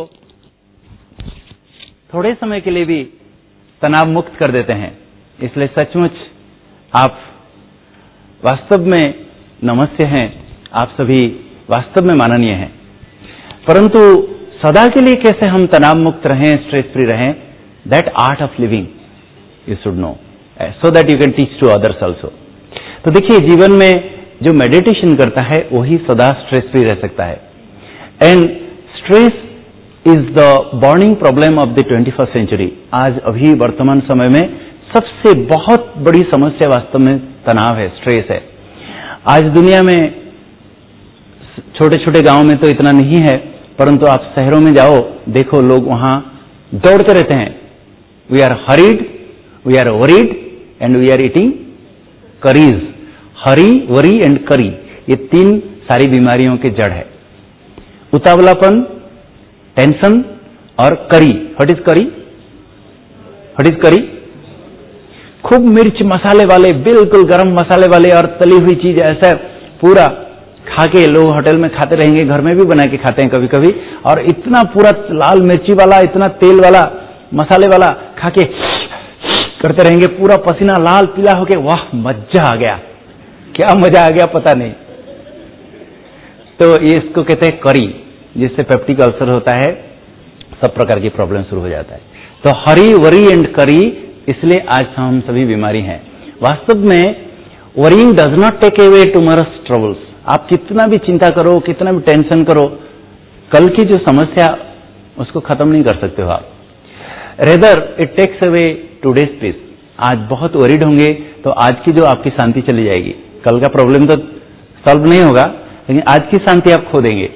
S1: थोड़े समय के लिए भी तनाव मुक्त कर देते हैं। इसलिए सचमुच आप वास्तव में नमस्य हैं, आप सभी वास्तव में माननीय हैं। परंतु सदा के लिए कैसे हम तनाव मुक्त रहें, स्ट्रेस फ्री रहें, that art of living you should know, so that you can teach to others also. तो देखिए, जीवन में जो मेडिटेशन करता है वही सदा स्ट्रेस फ्री रह सकता है। And stress is the burning problem of the twenty first century. आज अभी वर्तमान समय में सबसे बहुत बड़ी समस्या वास्तव में तनाव है, स्ट्रेस है। आज दुनिया में छोटे छोटे गांव में तो इतना नहीं है, परंतु आप शहरों में जाओ, देखो लोग वहां दौड़ते रहते हैं। We are hurried, we are worried and we are eating curries. Hurry, worry and curry, ये तीन सारी बीमारियों के जड़ है। उतावलापन, टेंशन और curry. What is curry? What is curry? खूब मिर्च मसाले वाले, बिल्कुल गरम मसाले वाले और तली हुई चीज, ऐसा पूरा खा के लोग होटल में खाते रहेंगे, घर में भी बना के खाते हैं कभी कभी। और इतना पूरा लाल मिर्ची वाला, इतना तेल वाला, मसाले वाला खा के करते रहेंगे, पूरा पसीना लाल पीला होके, वाह मजा आ गया। क्या मजा आ गया पता नहीं। तो ये इसको कहते हैं करी, जिससे पेप्टिक अल्सर होता है, सब प्रकार की प्रॉब्लम शुरू हो जाता है। तो हरी, वरी एंड करी, इसलिए आज हम सभी बीमारी हैं। वास्तव में worrying does not take away tomorrow's troubles. आप कितना भी चिंता करो, कितना भी टेंशन करो, कल की जो समस्या उसको खत्म नहीं कर सकते हो आप। Rather it takes away today's peace. आज बहुत वरीड होंगे तो आज की जो आपकी शांति चली जाएगी, कल का प्रॉब्लम तो सॉल्व नहीं होगा, लेकिन आज की शांति आप खो देंगे।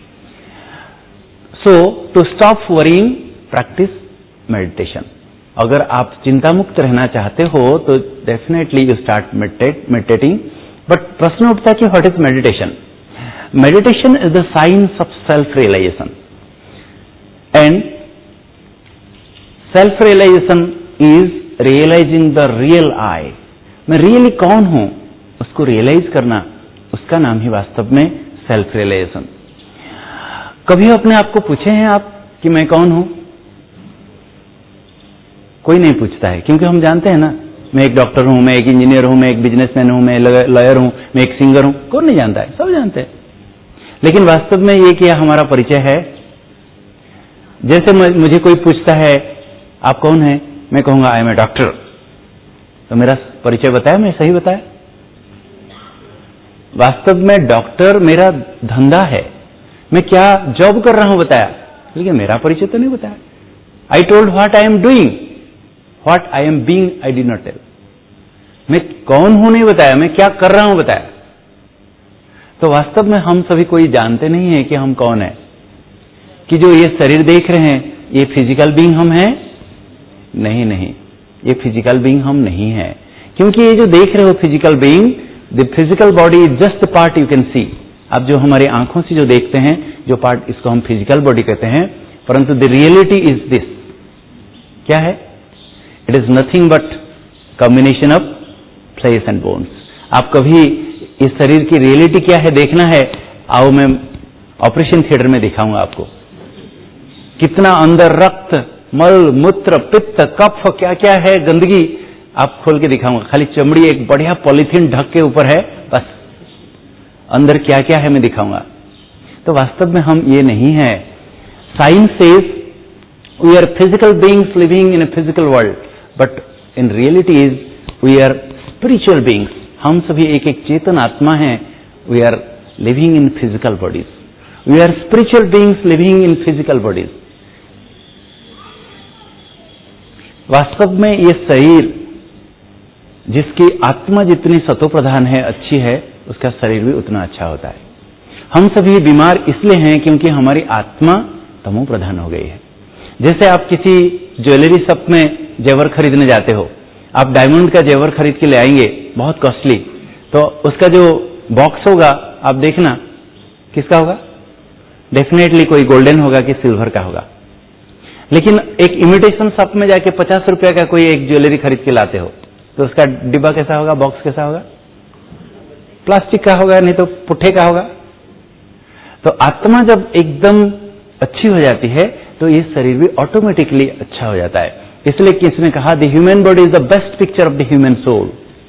S1: So to stop worrying, practice meditation. अगर आप चिंता मुक्त रहना चाहते हो तो definitely you start meditating. But प्रश्न उठता है कि what is meditation? Meditation is the science of self realization. And self realization is realizing the real I. मैं रियली कौन हूं उसको रियलाइज करना, उसका नाम ही वास्तव में सेल्फ रियलाइजेशन। कभी अपने आप को पूछे हैं आप कि मैं कौन हूं? कोई नहीं पूछता है, क्योंकि हम जानते हैं ना मैं एक डॉक्टर हूं, मैं एक इंजीनियर हूं, मैं एक बिजनेसमैन हूं, मैं लॉयर हूं, मैं एक सिंगर हूं, कौन नहीं जानता है, सब जानते हैं। लेकिन वास्तव में ये क्या हमारा परिचय है? जैसे मुझे कोई पूछता है आप कौन है, मैं कहूंगा आई एम ए डॉक्टर, तो मेरा परिचय बताया, मैं सही बताया? वास्तव में डॉक्टर मेरा धंधा है, मैं क्या जॉब कर रहा हूं बताया, लेकिन मेरा परिचय तो नहीं बताया। I told what I am doing, what I am being I did not tell. मैं कौन हूं नहीं बताया, मैं क्या कर रहा हूं बताया। तो वास्तव में हम सभी कोई जानते नहीं है कि हम कौन है, कि जो ये शरीर देख रहे हैं ये फिजिकल बीइंग हम हैं? नहीं नहीं, ये फिजिकल बीइंग हम नहीं है, क्योंकि ये जो देख रहे हो physical being, the physical body is just part you can see. आप जो हमारे आंखों से जो देखते हैं जो पार्ट, इसको हम फिजिकल बॉडी कहते हैं, परंतु द रियलिटी इज दिस। क्या है? It is nothing but combination of flesh and bones. आप कभी इस शरीर की रियलिटी क्या है देखना है, आओ मैं ऑपरेशन थिएटर में दिखाऊंगा आपको, कितना अंदर रक्त, मल, मूत्र, पित्त, कफ, क्या क्या है, गंदगी आप खोल के दिखाऊंगा। खाली चमड़ी एक बढ़िया पॉलीथीन ढक के ऊपर है, बस अंदर क्या क्या है मैं दिखाऊंगा। तो वास्तव में हम ये नहीं है। Science says we are physical beings living in a physical world, but in reality is we are spiritual beings. हम सभी एक एक चेतन आत्मा हैं। We are living in physical bodies, we are spiritual beings living in physical bodies. वास्तव में ये शरीर, जिसकी आत्मा जितनी सतोप्रधान है, अच्छी है, उसका शरीर भी उतना अच्छा होता है। हम सभी बीमार इसलिए हैं क्योंकि हमारी आत्मा तमो प्रधान हो गई है। जैसे आप किसी ज्वेलरी शॉप में जेवर खरीदने जाते हो, आप डायमंड का जेवर खरीद के ले आएंगे, बहुत कॉस्टली, तो उसका जो बॉक्स होगा आप देखना किसका होगा, डेफिनेटली कोई गोल्डन होगा कि सिल्वर का होगा। लेकिन एक इमिटेशन शॉप में जाके पचास रुपया का कोई एक ज्वेलरी खरीद के लाते हो, तो उसका डिब्बा कैसा होगा, बॉक्स कैसा होगा, प्लास्टिक का होगा, नहीं तो पुट्ठे का होगा। तो आत्मा जब एकदम अच्छी हो जाती है तो ये शरीर भी ऑटोमेटिकली अच्छा हो जाता है। इसलिए किसने कहा the human body is the best picture of the human soul.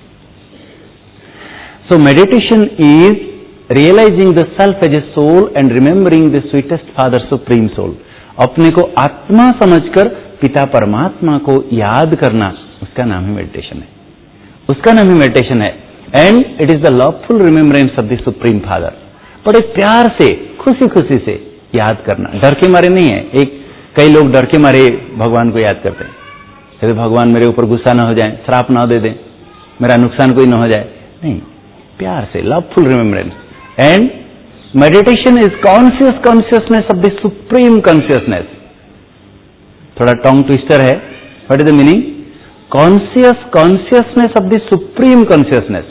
S1: So meditation is realizing the self as a soul and remembering the sweetest father supreme soul. अपने को आत्मा समझकर पिता परमात्मा को याद करना, उसका नाम ही मेडिटेशन है, उसका नाम ही मेडिटेशन है। And it is the loveful remembrance of the supreme father. बड़े प्यार से, खुशी खुशी से याद करना, डर के मारे नहीं है। एक कई लोग डर के मारे भगवान को याद करते हैं, कहते भगवान मेरे ऊपर गुस्सा ना हो जाए, श्राप ना दे दें, मेरा नुकसान कोई ना हो जाए। नहीं, प्यार से, loveful remembrance. And meditation is conscious consciousness of the supreme consciousness. थोड़ा टंग ट्विस्टर है, what is the meaning? Conscious consciousness of the supreme consciousness.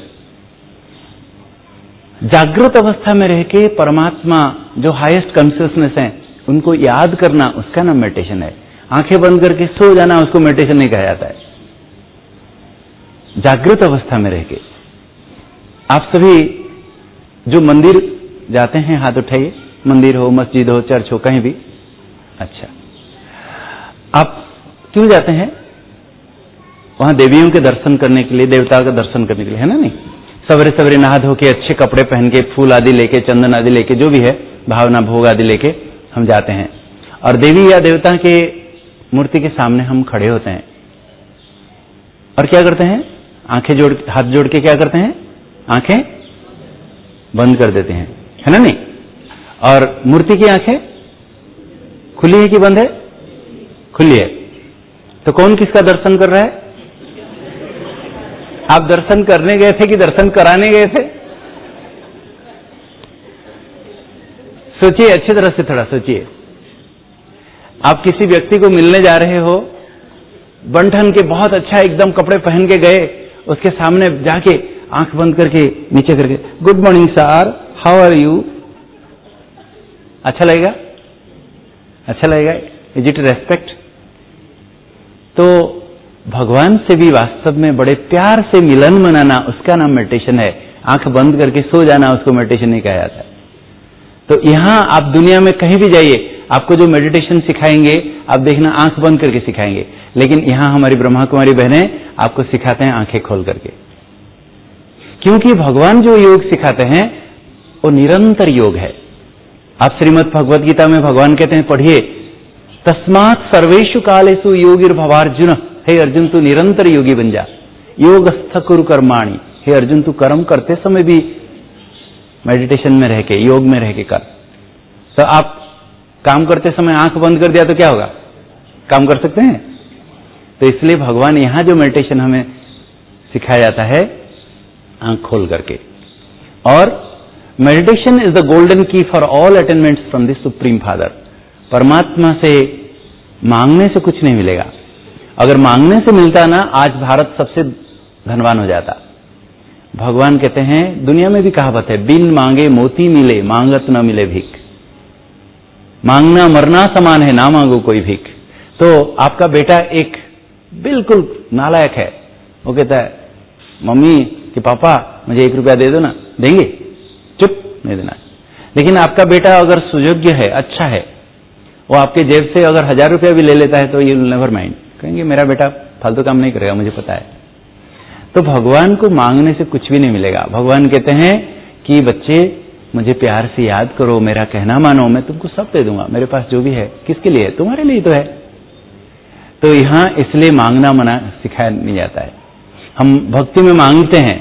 S1: जागृत अवस्था में रह के परमात्मा जो हाईएस्ट कॉन्शियसनेस है उनको याद करना, उसका नाम मेडिटेशन है। आंखें बंद करके सो जाना उसको मेडिटेशन नहीं कहा जाता है। जागृत अवस्था में रह के आप सभी जो मंदिर जाते हैं, हाथ उठाइए। मंदिर हो, मस्जिद हो, चर्च हो, कहीं भी। अच्छा, आप क्यों जाते हैं? वहां देवियों के दर्शन करने के लिए, देवताओं का दर्शन करने के लिए, है ना? नहीं, सवेरे सवेरे नहा धो के, अच्छे कपड़े पहन के, फूल आदि लेके, चंदन आदि लेके, जो भी है भावना भोग आदि लेके हम जाते हैं और देवी या देवता के मूर्ति के सामने हम खड़े होते हैं और क्या करते हैं? आंखें जोड़, हाथ जोड़ के क्या करते हैं? आंखें बंद कर देते हैं, है ना? नहीं, और मूर्ति की आंखें खुली है कि बंद है? खुली है। तो कौन किसका दर्शन कर रहा है? आप दर्शन करने गए थे कि दर्शन कराने गए थे? सोचिए, अच्छी तरह से थोड़ा सोचिए। आप किसी व्यक्ति को मिलने जा रहे हो, बंठन के बहुत अच्छा एकदम कपड़े पहन के गए, उसके सामने जाके आंख बंद करके नीचे करके, good morning sir, how are you? अच्छा लगेगा? अच्छा लगेगा? Is it respect? तो भगवान से भी वास्तव में बड़े प्यार से मिलन मनाना, उसका नाम मेडिटेशन है। आंख बंद करके सो जाना उसको मेडिटेशन नहीं कहा जाता है। तो यहां आप दुनिया में कहीं भी जाइए, आपको जो मेडिटेशन सिखाएंगे आप देखना आंख बंद करके सिखाएंगे, लेकिन यहां हमारी ब्रह्मा कुमारी बहनें आपको सिखाते हैं आंखें खोल करके, क्योंकि भगवान जो योग सिखाते हैं वो निरंतर योग है। आप श्रीमद् भगवद गीता में भगवान कहते हैं, पढ़िए, तस्मात् सर्वेषु कालेषु योगिर्भवार्जुन, हे अर्जुन तू निरंतर योगी बन जा, योगस्थ कुरु कर्माणि, हे अर्जुन तू कर्म करते समय भी मेडिटेशन में रह के, योग में रह के कर। तो आप काम करते समय आंख बंद कर दिया तो क्या होगा? काम कर सकते हैं? तो इसलिए भगवान यहां जो मेडिटेशन हमें सिखाया जाता है आंख खोल करके। और meditation is the golden key for all attainments from the supreme father. परमात्मा से मांगने से कुछ नहीं मिलेगा। अगर मांगने से मिलता ना, आज भारत सबसे धनवान हो जाता। भगवान कहते हैं, दुनिया में भी कहावत है, बिन मांगे मोती मिले, मांगत न मिले भीख। मांगना मरना समान है, ना मांगो कोई भीख। तो आपका बेटा एक बिल्कुल नालायक है, वो कहता है मम्मी कि पापा मुझे एक रुपया दे दो ना, देंगे? चुप, नहीं देना। लेकिन आपका बेटा अगर सुयोग्य है, अच्छा है, वो आपके जेब से अगर हजार रुपया भी ले लेता है तो यू विल नेवर माइंड, कहेंगे मेरा बेटा फालतू काम नहीं करेगा, मुझे पता है। तो भगवान को मांगने से कुछ भी नहीं मिलेगा। भगवान कहते हैं कि बच्चे मुझे प्यार से याद करो, मेरा कहना मानो, मैं तुमको सब दे दूंगा, मेरे पास जो भी है। किसके लिए? तुम्हारे लिए तो है। तो यहां इसलिए मांगना मना सिखाया नहीं जाता है। हम भक्ति में मांगते हैं,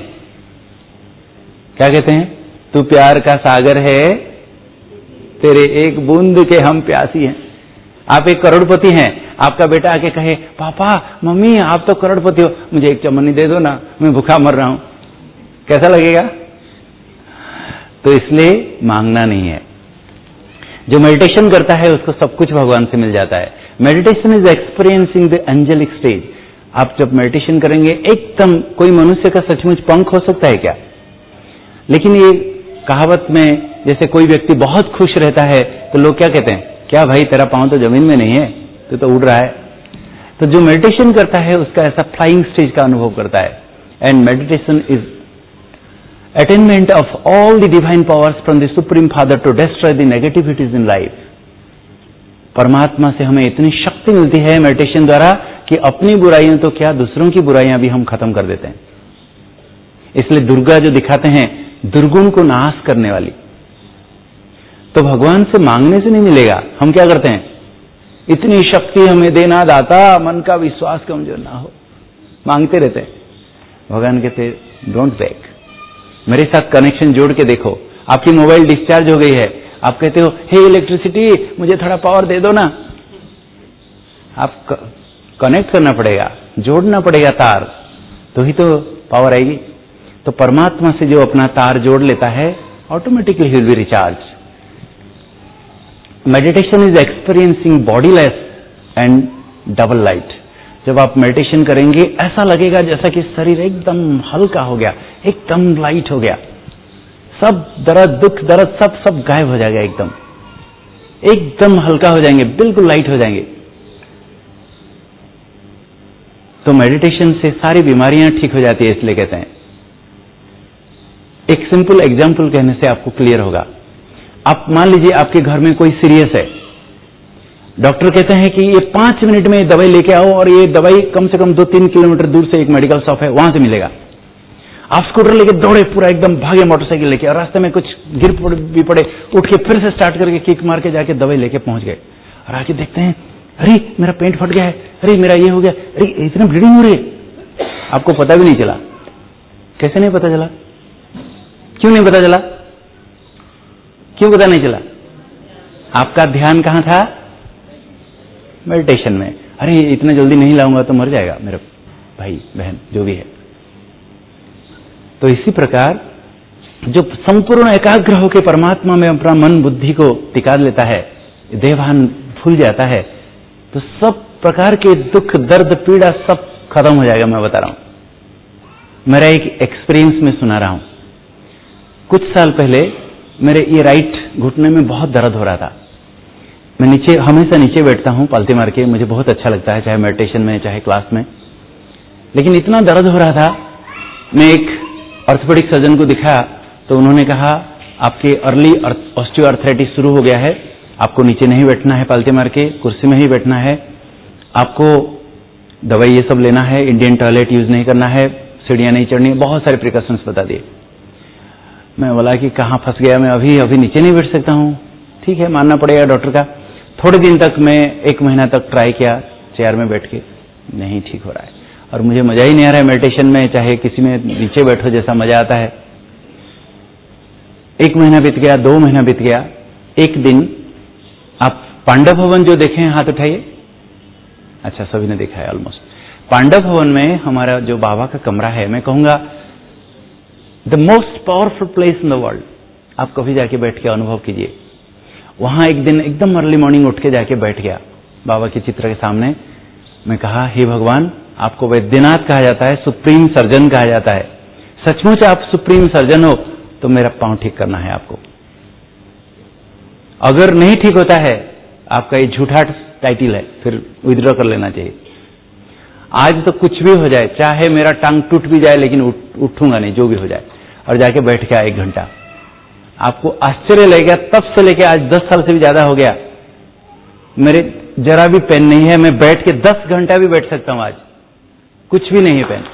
S1: क्या कहते हैं? तू प्यार का सागर है, तेरे एक बूंद के हम प्यासी हैं। आप एक करोड़पति हैं, आपका बेटा आके कहे पापा मम्मी आप तो करोड़पति हो, मुझे एक चमनी दे दो ना, मैं भूखा मर रहा हूं, कैसा लगेगा? तो इसलिए मांगना नहीं है। जो मेडिटेशन करता है उसको सब कुछ भगवान से मिल जाता है। Meditation is experiencing the angelic stage. आप जब मेडिटेशन करेंगे, एकदम कोई मनुष्य का सचमुच पंख हो सकता है क्या? लेकिन ये कहावत में, जैसे कोई व्यक्ति बहुत खुश रहता है तो लोग क्या कहते हैं, क्या भाई तेरा पांव तो जमीन में नहीं है, तू तो उड़ रहा है। तो जो मेडिटेशन करता है उसका ऐसा फ्लाइंग स्टेज का अनुभव करता है। And meditation is attainment of all the divine powers from the supreme father to destroy the negativities in life। परमात्मा से हमें इतनी शक्ति मिलती है मेडिटेशन द्वारा कि अपनी बुराइयां तो क्या, दूसरों की बुराइयां भी हम खत्म कर देते हैं। इसलिए दुर्गा जो दिखाते हैं, दुर्गुण को नाश करने वाली। तो भगवान से मांगने से नहीं मिलेगा। हम क्या करते हैं, इतनी शक्ति हमें देना दाता, मन का विश्वास कमजोर ना हो, मांगते रहते हैं। भगवान कहते डोंट बेग, मेरे साथ कनेक्शन जोड़ के देखो। आपकी मोबाइल डिस्चार्ज हो गई है, आप कहते हो हे इलेक्ट्रिसिटी मुझे थोड़ा पावर दे दो ना। आप कनेक्ट करना पड़ेगा, जोड़ना पड़ेगा तार, तो ही तो पावर आएगी। तो परमात्मा से जो अपना तार जोड़ लेता है, ऑटोमेटिकली ही will be recharge. Meditation is experiencing bodyless and double light. जब आप मेडिटेशन करेंगे ऐसा लगेगा जैसा कि शरीर एकदम हल्का हो गया, एकदम लाइट हो गया, सब दर्द दुख दर्द सब सब गायब हो जाएगा, एकदम एकदम हल्का हो जाएंगे, बिल्कुल लाइट हो जाएंगे। तो मेडिटेशन से सारी बीमारियां ठीक हो जाती है, इसलिए कहते हैं। एक सिंपल एग्जाम्पल कहने से आपको क्लियर होगा। आप मान लीजिए आपके घर में कोई सीरियस है, डॉक्टर कहते हैं कि ये पांच मिनट में दवाई लेके आओ, और ये दवाई कम से कम दो तीन किलोमीटर दूर से एक मेडिकल शॉप है, वहां से मिलेगा। आप स्कूटर लेके दौड़े, पूरा एकदम भागे मोटरसाइकिल लेके, और रास्ते में कुछ गिर भी पड़े, उठ के फिर से स्टार्ट करके किक मार के जाके दवाई लेके पहुंच गए। और आके देखते हैं अरे मेरा पेट फट गया है, अरे मेरा ये हो गया, अरे इतनी ब्लीडिंग हो रही है। आपको पता भी नहीं चला। कैसे नहीं पता चला? क्यों नहीं पता चला? क्यों पता नहीं चला? आपका ध्यान कहां था? मेडिटेशन में। अरे इतना जल्दी नहीं लाऊंगा तो मर जाएगा मेरा भाई बहन जो भी है। तो इसी प्रकार जो संपूर्ण एकाग्र होकर परमात्मा में अपना मन बुद्धि को टिका लेता है, देहभान भूल जाता है, तो सब प्रकार के दुख दर्द पीड़ा सब खत्म हो जाएगा। मैं बता रहा हूं, मेरा एक एक्सपीरियंस में सुना रहा हूं। कुछ साल पहले मेरे ये राइट घुटने में बहुत दर्द हो रहा था। मैं नीचे हमेशा नीचे बैठता हूं पालती मार के, मुझे बहुत अच्छा लगता है, चाहे मेडिटेशन में चाहे क्लास में। लेकिन इतना दर्द हो रहा था, मैं एक ऑर्थोपेडिक सर्जन को दिखाया तो उन्होंने कहा आपके अर्ली ऑस्टियोआर्थराइटिस शुरू हो गया है, आपको नीचे नहीं बैठना है पालती मार के, कुर्सी में ही बैठना है, आपको दवाई ये सब लेना है, इंडियन टॉयलेट यूज नहीं करना है, सीढ़ियां नहीं चढ़नी, बहुत सारे प्रिकॉशंस बता दिए। मैं बोला कि कहाँ फंस गया मैं, अभी अभी नीचे नहीं बैठ सकता हूँ। ठीक है, मानना पड़ेगा डॉक्टर का। थोड़े दिन तक मैं एक महीना तक ट्राई किया चेयर में बैठ के, नहीं ठीक हो रहा है और मुझे मजा ही नहीं आ रहा है मेडिटेशन में, चाहे किसी में नीचे बैठो जैसा मजा आता है। एक महीना बीत गया, दो महीना बीत गया। एक दिन आप पांडव भवन जो देखे हैं हाथ उठाइए। अच्छा, सभी ने देखा है ऑलमोस्ट। पांडव भवन में हमारा जो बाबा का कमरा है, मैं कहूंगा the most powerful place in the world. आप कभी जाके बैठ के अनुभव कीजिए। वहां एक दिन एकदम अर्ली मॉर्निंग उठ के जाके बैठ गया बाबा के चित्र के सामने। मैं कहा, हे भगवान, आपको वैद्यनाथ कहा जाता है, सुप्रीम सर्जन कहा जाता है। सचमुच आप सुप्रीम सर्जन हो तो मेरा पांव ठीक करना है आपको। अगर नहीं ठीक होता है, आपका ये झूठा टाइटल है, फिर विथड्रॉ कर लेना चाहिए। आज तो कुछ भी हो जाए, चाहे मेरा टांग टूट भी जाए, लेकिन उठ, उठूंगा नहीं, जो भी हो जाए। और जाके बैठ गया एक घंटा। आपको आश्चर्य लगेगा, तब से लेके आज दस साल से भी ज्यादा हो गया, मेरे जरा भी पेन नहीं है। मैं बैठ के दस घंटा भी बैठ सकता हूं आज, कुछ भी नहीं है पेन।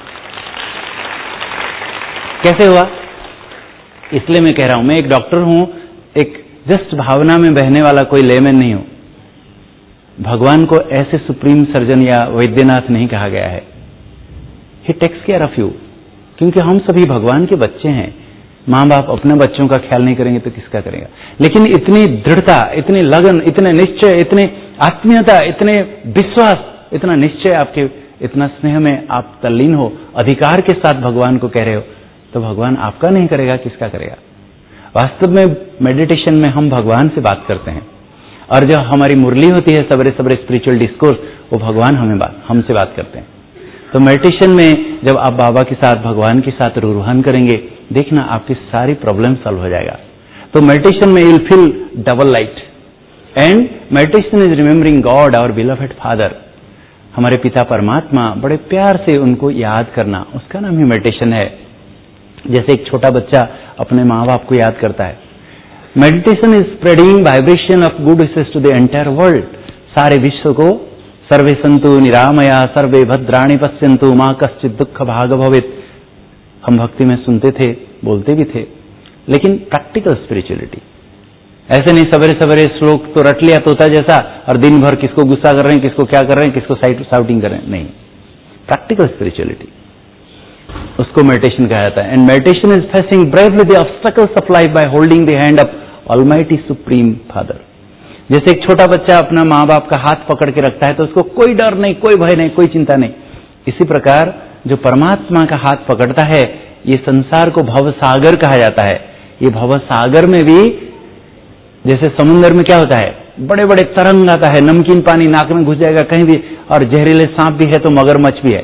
S1: कैसे हुआ? इसलिए मैं कह रहा हूं, मैं एक डॉक्टर हूं, एक जस्ट भावना में बहने वाला कोई लेमैन नहीं हूं। भगवान को ऐसे सुप्रीम सर्जन या वैद्यनाथ नहीं कहा गया है। He takes care of you, क्योंकि हम सभी भगवान के बच्चे हैं। माँ बाप अपने बच्चों का ख्याल नहीं करेंगे तो किसका करेगा? लेकिन इतनी दृढ़ता, इतनी लगन, इतने निश्चय, इतने आत्मीयता, इतने विश्वास, इतना निश्चय आपके, इतना स्नेह में आप तल्लीन हो, अधिकार के साथ भगवान को कह रहे हो, तो भगवान आपका नहीं करेगा, किसका करेगा? वास्तव में मेडिटेशन में हम भगवान से बात करते हैं, और जो हमारी मुरली होती है सवेरे सवेरे स्पिरिचुअल डिस्कोर्स, वो भगवान हमें बात हमसे बात करते हैं। तो मेडिटेशन में जब आप बाबा के साथ, भगवान के साथ रूहान करेंगे, देखना आपकी सारी प्रॉब्लम सॉल्व हो जाएगा। तो मेडिटेशन में you will feel double light, and meditation is remembering God, our beloved father. हमारे पिता परमात्मा, बड़े प्यार से उनको याद करना, उसका नाम ही मेडिटेशन है। जैसे एक छोटा बच्चा अपने माँ बाप को याद करता है। Meditation is spreading vibration of good wishes to the entire world. सारे विश्व को सर्वे संतु निरामया सर्वे भद्राणि पश्यन्तु मां कश्चित् दुख भाग भवेत्। हम भक्ति में सुनते थे, बोलते भी थे, लेकिन प्रैक्टिकल स्पिरिचुअलिटी ऐसे नहीं सवेरे सवेरे श्लोक तो रट लिया तोता जैसा, और दिन भर किसको गुस्सा कर रहे हैं, किसको क्या कर रहे हैं, किसको साउटिंग कर रहे हैं, नहीं। प्रैक्टिकल स्पिरिचुअलिटी, उसको मेडिटेशन कहा जाता है। And meditation is facing bravely the obstacles of life by holding the hand of almighty supreme father. जैसे एक छोटा बच्चा अपना माँ बाप का हाथ पकड़ के रखता है तो उसको कोई डर नहीं, कोई भय नहीं, कोई चिंता नहीं। इसी प्रकार जो परमात्मा का हाथ पकड़ता है, ये संसार को भव सागर कहा जाता है। ये भव सागर में भी, जैसे समुद्र में क्या होता है, बड़े बड़े तरंग आता है, नमकीन पानी नाक में घुस जाएगा कहीं भी, और जहरीले सांप भी है तो मगरमच्छ भी है।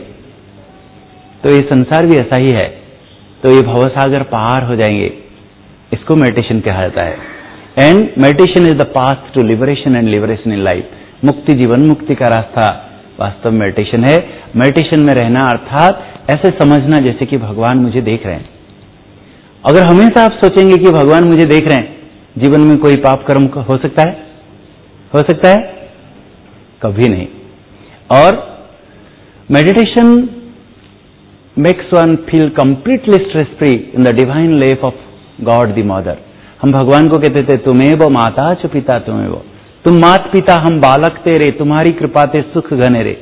S1: तो ये संसार भी ऐसा ही है। तो ये भव सागर पार हो जाएंगे, इसको मेडिटेशन कहा जाता है। And meditation is the path to liberation and liberation in life. मुक्ति, जीवन मुक्ति का रास्ता वास्तव में मेडिटेशन है। मेडिटेशन में रहना अर्थात ऐसे समझना जैसे कि भगवान मुझे देख रहे हैं। अगर हमेशा आप सोचेंगे कि भगवान मुझे देख रहे हैं, जीवन में कोई पाप कर्म हो सकता है? हो सकता है? कभी नहीं। और meditation makes one feel completely stress free in the divine life of God the mother. हम भगवान को कहते थे, तुम्हें माता च पिता तुम्हें वो, तुम मात पिता हम बालक तेरे, तुम्हारी कृपा ते सुख घने रे।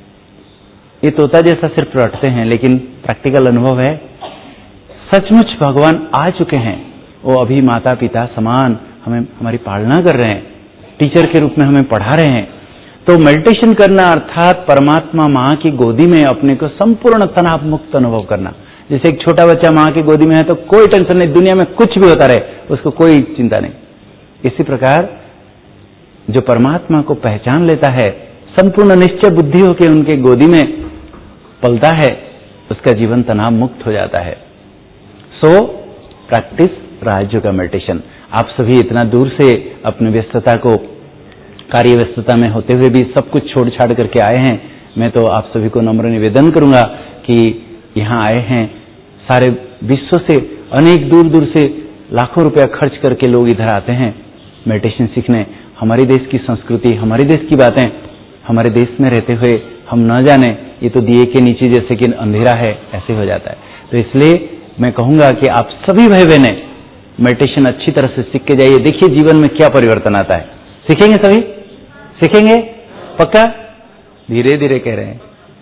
S1: ये तोता जैसा सिर्फ रटते हैं, लेकिन प्रैक्टिकल अनुभव है, सचमुच भगवान आ चुके हैं। वो अभी माता पिता समान हमें, हमारी पालना कर रहे हैं, टीचर के रूप में हमें पढ़ा रहे हैं। तो मेडिटेशन करना अर्थात परमात्मा माँ की गोदी में अपने को संपूर्ण तनाव मुक्त अनुभव करना। जैसे एक छोटा बच्चा माँ की गोदी में है तो कोई टेंशन नहीं, दुनिया में कुछ भी होता रहे उसको कोई चिंता नहीं। इसी प्रकार जो परमात्मा को पहचान लेता है, संपूर्ण निश्चय बुद्धि होकर उनके गोदी में पलता है, उसका जीवन तनाव मुक्त हो जाता है। सो प्रैक्टिस राजयोग का मेडिटेशन। आप सभी इतना दूर से अपनी व्यस्तता को, कार्य व्यस्तता में होते हुए भी सब कुछ छोड़ छाड़ करके आए हैं। मैं तो आप सभी को नम्र निवेदन करूंगा कि यहाँ आए हैं, सारे विश्व से, अनेक दूर दूर से लाखों रुपया खर्च करके लोग इधर आते हैं मेडिटेशन सीखने। हमारे देश की संस्कृति, हमारे देश की बातें हमारे देश में रहते हुए हम न जाने, ये तो दिए के नीचे जैसे कि अंधेरा है, ऐसे हो जाता है। तो इसलिए मैं कहूंगा कि आप सभी भाई बहनें मेडिटेशन अच्छी तरह से सीख के जाइए। देखिए जीवन में क्या परिवर्तन आता है। सीखेंगे सभी? सीखेंगे पक्का? धीरे धीरे कह रहे हैं।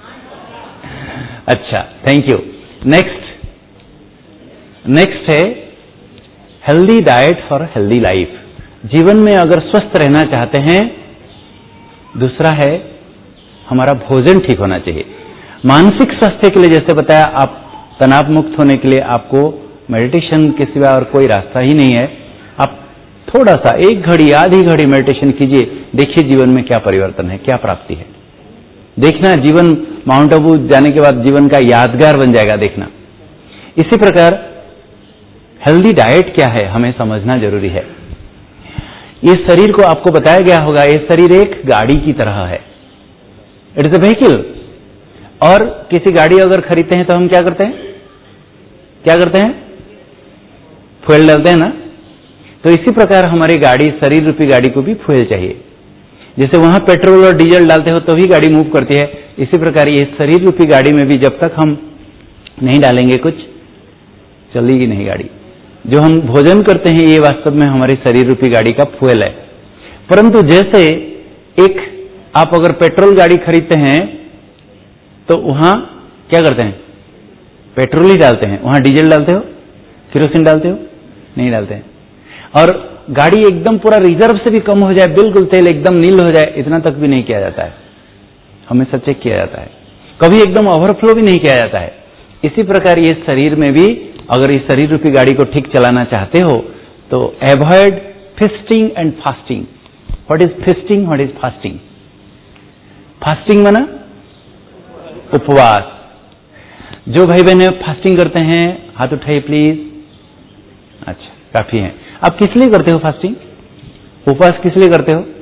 S1: अच्छा, थैंक यू। नेक्स्ट नेक्स्ट है healthy diet for healthy life. जीवन में अगर स्वस्थ रहना चाहते हैं, दूसरा है हमारा भोजन ठीक होना चाहिए। मानसिक स्वास्थ्य के लिए जैसे बताया, आप तनाव मुक्त होने के लिए आपको मेडिटेशन के सिवा और कोई रास्ता ही नहीं है। आप थोड़ा सा एक घड़ी आधी घड़ी मेडिटेशन कीजिए, देखिए जीवन में क्या परिवर्तन है, क्या प्राप्ति है। देखना जीवन माउंट आबू जाने के बाद जीवन का यादगार बन जाएगा, देखना। इसी प्रकार हेल्दी डाइट क्या है हमें समझना जरूरी है। ये शरीर को आपको बताया गया होगा, ये शरीर एक गाड़ी की तरह है, इट इज अ व्हीकल। और किसी गाड़ी अगर खरीदते हैं तो हम क्या करते हैं? क्या करते हैं? फ्यूल डालते हैं ना। तो इसी प्रकार हमारी गाड़ी, शरीर रूपी गाड़ी को भी फ्यूल चाहिए। जैसे वहां पेट्रोल और डीजल डालते हो तभी तो गाड़ी मूव करती है, इसी प्रकार ये शरीर रूपी गाड़ी में भी जब तक हम नहीं डालेंगे कुछ, चलेगी नहीं गाड़ी। जो हम भोजन करते हैं ये वास्तव में हमारी शरीर रूपी गाड़ी का फ्यूल है। परंतु जैसे एक आप अगर पेट्रोल गाड़ी खरीदते हैं तो वहां क्या करते हैं? पेट्रोल ही डालते हैं। वहां डीजल डालते हो, केरोसिन डालते हो? नहीं डालते हैं। और गाड़ी एकदम पूरा रिजर्व से भी कम हो जाए, बिल्कुल तेल एकदम नील हो जाए, इतना तक भी नहीं किया जाता है, हमेशा चेक किया जाता है। कभी एकदम ओवरफ्लो भी नहीं किया जाता है। इसी प्रकार ये शरीर में भी अगर इस शरीर रूपी गाड़ी को ठीक चलाना चाहते हो तो avoid feasting and fasting. What is feasting, what is fasting? Fasting माना उपवास। जो भाई बहन फास्टिंग करते हैं हाथ उठाइए प्लीज। अच्छा, काफी है। आप किस लिए करते हो फास्टिंग? उपवास किस लिए करते हो?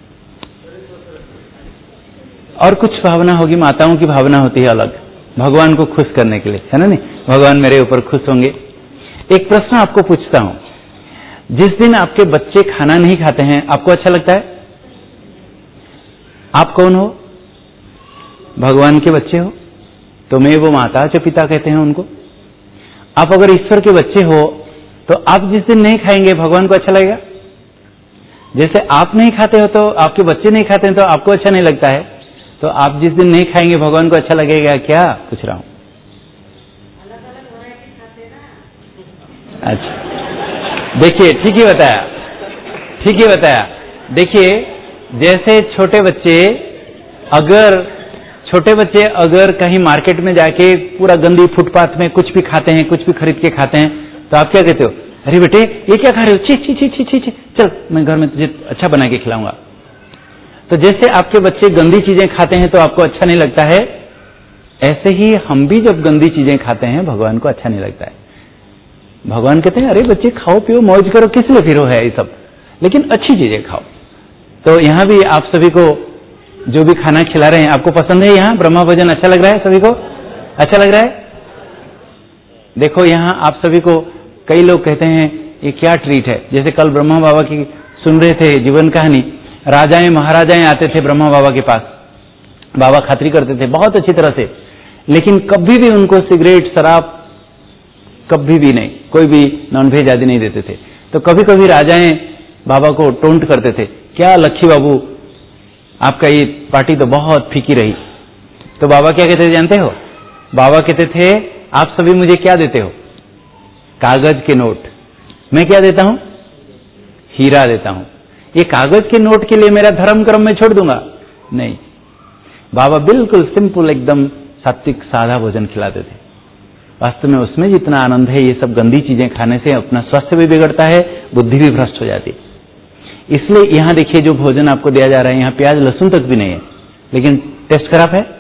S1: और कुछ भावना होगी, माताओं की भावना होती है अलग, भगवान को खुश करने के लिए, है ना? नहीं, भगवान मेरे ऊपर खुश होंगे। एक प्रश्न आपको पूछता हूं, जिस दिन आपके बच्चे खाना नहीं खाते हैं आपको अच्छा लगता है? आप कौन हो? भगवान के बच्चे हो, तो मैं वो माता जो पिता कहते हैं उनको। आप अगर ईश्वर के बच्चे हो तो आप जिस दिन नहीं खाएंगे भगवान को अच्छा लगेगा? जैसे आप नहीं खाते हो तो आपके बच्चे नहीं खाते हैं तो आपको अच्छा नहीं लगता है, तो आप जिस दिन नहीं खाएंगे भगवान को अच्छा लगेगा क्या? पूछ रहा हूं। अच्छा, देखिए ठीक ही बताया, ठीक ही बताया। देखिए जैसे छोटे बच्चे अगर छोटे बच्चे अगर कहीं मार्केट में जाके पूरा गंदी फुटपाथ में कुछ भी खाते हैं, कुछ भी खरीद के खाते हैं, तो आप क्या कहते हो? अरे बेटे ये क्या खा रहे हो? छी छी छी छी छी छी, चल मैं घर में तुझे अच्छा बना के खिलाऊंगा। तो जैसे आपके बच्चे गंदी चीजें खाते हैं तो आपको अच्छा नहीं लगता है, ऐसे ही हम भी जब गंदी चीजें खाते हैं भगवान को अच्छा नहीं लगता है। भगवान कहते हैं अरे बच्चे खाओ पियो मौज करो, किस लिए फिरो है ये सब, लेकिन अच्छी चीजें खाओ। तो यहां भी आप सभी को जो भी खाना खिला रहे हैं आपको पसंद है? यहाँ ब्रह्मा भोजन अच्छा लग रहा है? सभी को अच्छा लग रहा है? देखो यहां आप सभी को कई लोग कहते हैं ये क्या ट्रीट है। जैसे कल ब्रह्मा बाबा की सुन रहे थे जीवन कहानी, राजाएं महाराजाएं आते थे ब्रह्मा बाबा के पास, बाबा खातिरी करते थे बहुत अच्छी तरह से, लेकिन कभी भी उनको सिगरेट शराब कभी भी नहीं, कोई भी नॉनवेज आदि नहीं देते थे। तो कभी कभी राजाएं बाबा को टोंट करते थे, क्या लक्ष्मी बाबू आपका ये पार्टी तो बहुत फीकी रही। तो बाबा क्या कहते थे जानते हो? बाबा कहते थे आप सभी मुझे क्या देते हो? कागज के नोट। मैं क्या देता हूं? हीरा देता हूं। ये कागज के नोट के लिए मेरा धर्म कर्म में छोड़ दूंगा? नहीं, बाबा बिल्कुल सिंपल एकदम सात्विक सादा भोजन खिलाते थे। वास्तव में उसमें जितना आनंद है, ये सब गंदी चीजें खाने से अपना स्वास्थ्य भी बिगड़ता है, बुद्धि भी भ्रष्ट हो जाती है। इसलिए यहां देखिए जो भोजन आपको दिया जा रहा है, यहां प्याज लहसुन तक भी नहीं है, लेकिन टेस्ट खराब है।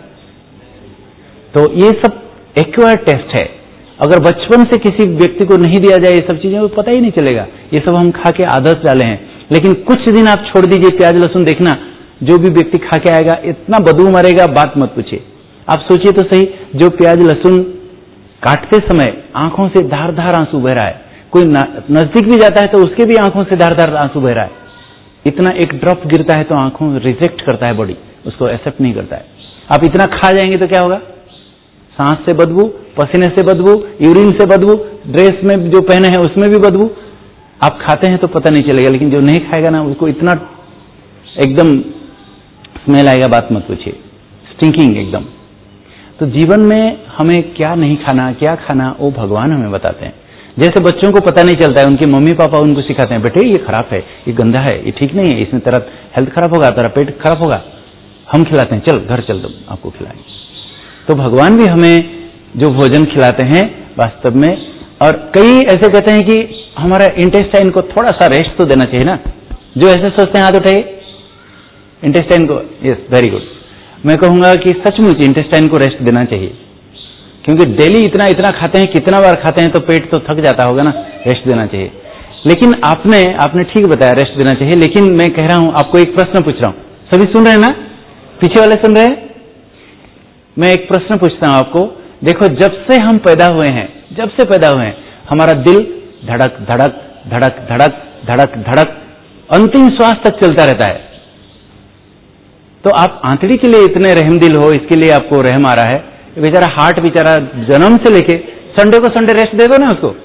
S1: तो ये सब एक्वायर्ड टेस्ट है। अगर बचपन से किसी व्यक्ति को नहीं दिया जाए ये सब चीजें, वो पता ही नहीं चलेगा, ये सब हम खा के आदत डाले हैं। लेकिन कुछ दिन आप छोड़ दीजिए प्याज लहसुन, देखना जो भी व्यक्ति खा के आएगा इतना बदबू मारेगा, बात मत पूछिए। आप सोचिए तो सही, जो प्याज लहसुन काटते समय आंखों से धार धार आंसू बह रहा है, कोई नजदीक भी जाता है तो उसके भी आंखों से धार धार आंसू बह रहा है, इतना एक ड्रॉप गिरता है तो आंखों रिजेक्ट करता है बॉडी, उसको एक्सेप्ट नहीं करता है। आप इतना खा जाएंगे तो क्या होगा? सांस से बदबू, पसीने से बदबू, यूरिन से बदबू, ड्रेस में जो पहने हैं उसमें भी बदबू। आप खाते हैं तो पता नहीं चलेगा, लेकिन जो नहीं खाएगा ना उसको इतना एकदम स्मेल आएगा, बात मत पूछिए, स्टिंकिंग एकदम। तो जीवन में हमें क्या नहीं खाना, क्या खाना, वो भगवान हमें बताते हैं। जैसे बच्चों को पता नहीं चलता है, उनके मम्मी पापा उनको सिखाते हैं, बेटे ये खराब है, ये गंदा है, ये ठीक नहीं है, इसमें तेरा हेल्थ खराब होगा, तेरा पेट खराब होगा। हम खिलाते हैं, चल घर चल, दो आपको खिलाएंगे। तो भगवान भी हमें जो भोजन खिलाते हैं वास्तव में, और कई ऐसे कहते हैं कि हमारा इंटेस्टाइन को थोड़ा सा रेस्ट तो देना चाहिए ना। जो ऐसे सोचते हैं हाथ उठाइए, इंटेस्टाइन को, यस वेरी गुड। मैं कहूंगा कि सचमुच इंटेस्टाइन को रेस्ट देना चाहिए, क्योंकि डेली इतना इतना खाते हैं, कितना बार खाते हैं तो पेट तो थक जाता होगा ना, रेस्ट देना चाहिए। लेकिन आपने आपने ठीक बताया रेस्ट देना चाहिए, लेकिन मैं कह रहा हूं, आपको एक प्रश्न पूछ रहा हूं, सभी सुन रहे हैं ना? पीछे वाले सुन रहे हैं? मैं एक प्रश्न पूछता हूं आपको। देखो, जब से हम पैदा हुए हैं, जब से पैदा हुए हैं, हमारा दिल धड़क धड़क धड़क धड़क धड़क धड़क अंतिम श्वास तक चलता रहता है। तो आप आंतड़ी के लिए इतने रहमदिल हो, इसके लिए आपको रहम आ रहा है। बेचारा हार्ट बेचारा जन्म से लेके संडे को संडे रेस्ट दे दो ना उसको,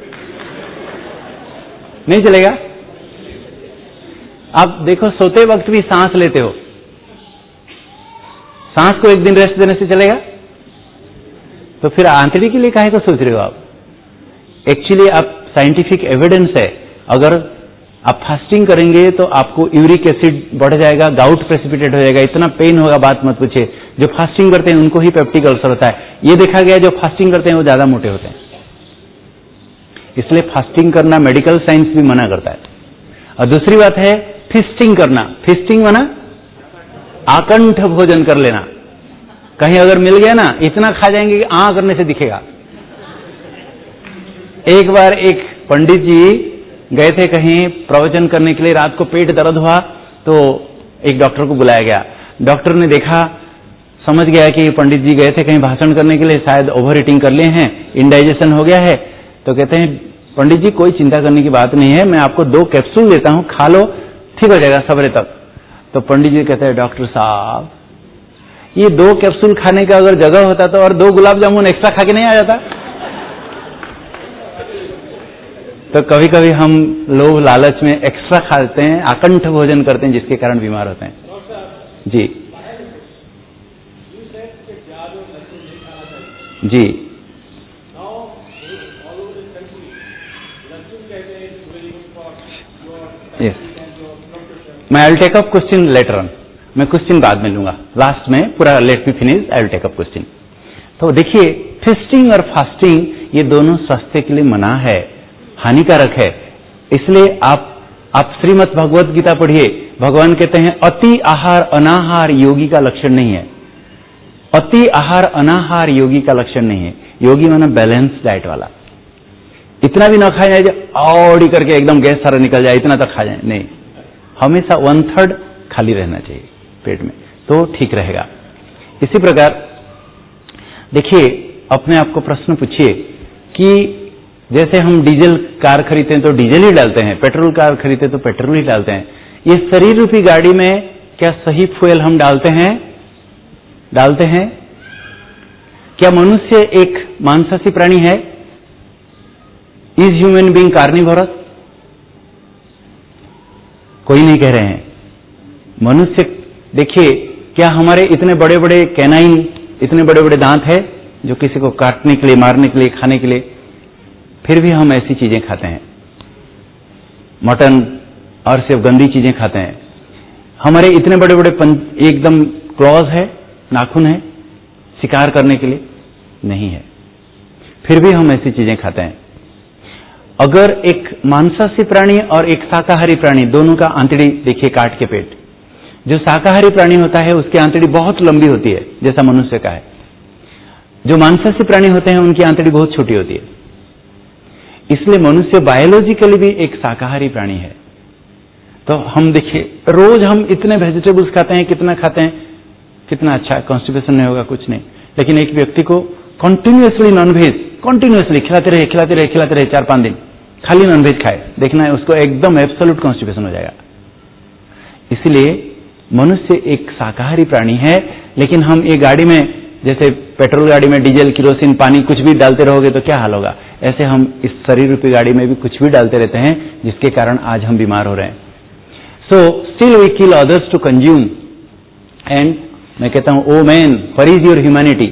S1: नहीं चलेगा। आप देखो, सोते वक्त भी सांस लेते हो, सांस को एक दिन रेस्ट देने से चलेगा? तो फिर आंतड़ी के लिए काहे को सोच रहे हो आप? एक्चुअली आप साइंटिफिक एविडेंस है, अगर आप फास्टिंग करेंगे तो आपको यूरिक एसिड बढ़ जाएगा, गाउट प्रेसिपिटेट हो जाएगा, इतना पेन होगा, बात मत पूछिए। जो फास्टिंग करते हैं उनको ही पेप्टिक अल्सर होता है। ये देखा गया जो फास्टिंग करते हैं वो ज्यादा मोटे होते हैं। इसलिए फास्टिंग करना मेडिकल साइंस भी मना करता है। और दूसरी बात है फिस्टिंग करना। फिस्टिंग माना आकंठ भोजन कर लेना। कहीं अगर मिल गया ना, इतना खा जाएंगे कि आ करने से दिखेगा। एक बार एक पंडित जी गए थे कहीं प्रवचन करने के लिए, रात को पेट दर्द हुआ तो एक डॉक्टर को बुलाया गया। डॉक्टर ने देखा, समझ गया कि पंडित जी गए थे कहीं भाषण करने के लिए, शायद ओवर ईटिंग कर लिए हैं, इंडाइजेशन हो गया है। तो कहते हैं, पंडित जी कोई चिंता करने की बात नहीं है, मैं आपको दो कैप्सूल देता हूं, खा लो, ठीक हो जाएगा सवेरे तक। तो पंडित जी कहते हैं, डॉक्टर साहब ये दो कैप्सूल खाने का अगर जगह होता तो और दो गुलाब जामुन एक्स्ट्रा खा के नहीं आ जाता? तो कभी कभी हम लोभ लालच में एक्स्ट्रा खाते हैं, आकंठ भोजन करते हैं, जिसके कारण बीमार होते हैं। जी जी यस, मैं I will take up question later on. मैं क्वेश्चन बाद में लूंगा, लास्ट में पूरा let me finish, I will take up question. तो देखिए, फिस्टिंग और फास्टिंग ये दोनों स्वास्थ्य के लिए मना है, हानिकारक है। इसलिए आप आप श्रीमद् भगवत गीता पढ़िए, भगवान कहते हैं अति आहार अनाहार योगी का लक्षण नहीं है। अति आहार अनाहार योगी का लक्षण नहीं है। योगी माना बैलेंस डाइट वाला। इतना भी ना खा जाए औड़ी करके एकदम गैस सारा निकल जाए, इतना तक खा जाए नहीं। हमेशा वन थर्ड खाली रहना चाहिए पेट में, तो ठीक रहेगा। इसी प्रकार देखिए, अपने आप को प्रश्न पूछिए कि जैसे हम डीजल कार खरीदते हैं तो डीजल ही डालते हैं, पेट्रोल कार खरीदते तो पेट्रोल ही डालते हैं। ये शरीर रूपी गाड़ी में क्या सही फ्यूल हम डालते हैं? डालते हैं? क्या मनुष्य एक मांसाहारी प्राणी है? Is human being carnivorous? कोई नहीं कह रहे हैं। मनुष्य, देखिए, क्या हमारे इतने बड़े बड़े कैनाइन, इतने बड़े बड़े दांत है जो किसी को काटने के लिए, मारने के लिए, खाने के लिए? फिर भी हम ऐसी चीजें खाते हैं, मटन और सिर्फ गंदी चीजें खाते हैं। हमारे इतने बड़े बड़े एकदम क्लॉज है, नाखून है शिकार करने के लिए? नहीं है, फिर भी हम ऐसी चीजें खाते हैं। अगर एक मांसाहारी प्राणी और एक शाकाहारी प्राणी, दोनों का आंतड़ी देखिए काट के पेट, जो शाकाहारी प्राणी होता है उसकी आंतड़ी बहुत लंबी होती है जैसा मनुष्य का है। जो मांसाहारी प्राणी होते हैं उनकी आंतड़ी बहुत छोटी होती है। इसलिए मनुष्य बायोलॉजिकली भी एक शाकाहारी प्राणी है। तो हम देखिए, रोज हम इतने वेजिटेबल्स खाते हैं, कितना खाते हैं, कितना अच्छा, कॉन्स्टिपेशन नहीं होगा, कुछ नहीं। लेकिन एक व्यक्ति को कंटिन्यूअसली नॉनवेज कंटिन्यूअसली खिलाते रहे खिलाते रहे खिलाते रहे चार पांच दिन खाली नॉनवेज खाए, देखना है उसको एकदम एब्सोल्यूट कॉन्स्टिपेशन हो जाएगा। इसलिए मनुष्य एक शाकाहारी प्राणी है लेकिन हम एक गाड़ी में, जैसे पेट्रोल गाड़ी में डीजल, किरोसिन, पानी कुछ भी डालते रहोगे तो क्या हाल होगा, ऐसे हम इस शरीर रूपी गाड़ी में भी कुछ भी डालते रहते हैं, जिसके कारण आज हम बीमार हो रहे हैं. So still we kill others to consume. एंड मैं कहता हूं, oh man, where is your humanity.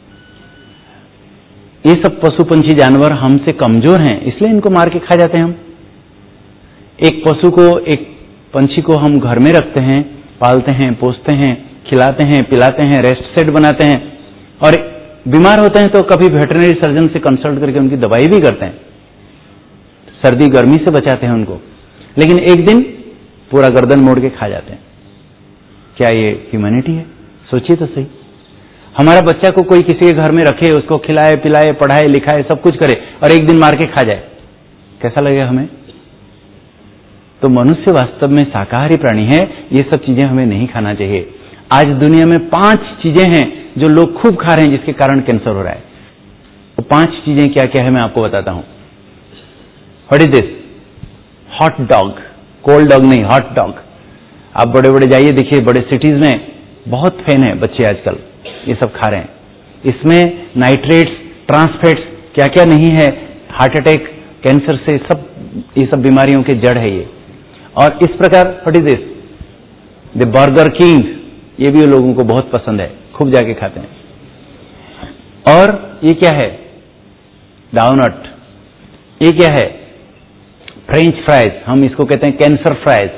S1: ये सब पशु पंछी जानवर हमसे कमजोर हैं, इसलिए इनको मार के खा जाते हैं हम. एक पशु को, एक पंछी को हम घर में रखते हैं, पालते हैं, पोसते हैं, खिलाते हैं, पिलाते हैं, रेस्ट सेट बनाते हैं, और बीमार होते हैं तो कभी वेटरनरी सर्जन से कंसल्ट करके उनकी दवाई भी करते हैं, सर्दी गर्मी से बचाते हैं उनको. लेकिन एक दिन पूरा गर्दन मोड़ के खा जाते हैं. क्या ये ह्यूमैनिटी है? सोचिए तो सही. हमारा बच्चा को कोई किसी के घर में रखे, उसको खिलाए पिलाए, पढ़ाए लिखाए, सब कुछ करे, और एक दिन मार के खा जाए, कैसा लगेगा हमें? तो मनुष्य वास्तव में शाकाहारी प्राणी है. ये सब चीजें हमें नहीं खाना चाहिए. आज दुनिया में पांच चीजें हैं जो लोग खूब खा रहे हैं, जिसके कारण कैंसर हो रहा है. वो पांच चीजें क्या क्या है मैं आपको बताता हूं. What is this? Hot dog. Cold dog नहीं, हॉट डॉग. आप बड़े बड़े जाइए, देखिए बड़े सिटीज में बहुत फैन है बच्चे आजकल, ये सब खा रहे हैं. इसमें नाइट्रेट्स, ट्रांसफैट्स, क्या क्या नहीं है, हार्ट अटैक, कैंसर से सब, ये सब बीमारियों के जड़ है ये. और इस प्रकार what is this? The Burger King. ये भी लोगों को बहुत पसंद है, खूब जाके खाते हैं. और ये क्या है? डाउनट. ये क्या है? French fries. हम इसको कहते हैं कैंसर फ्राइज.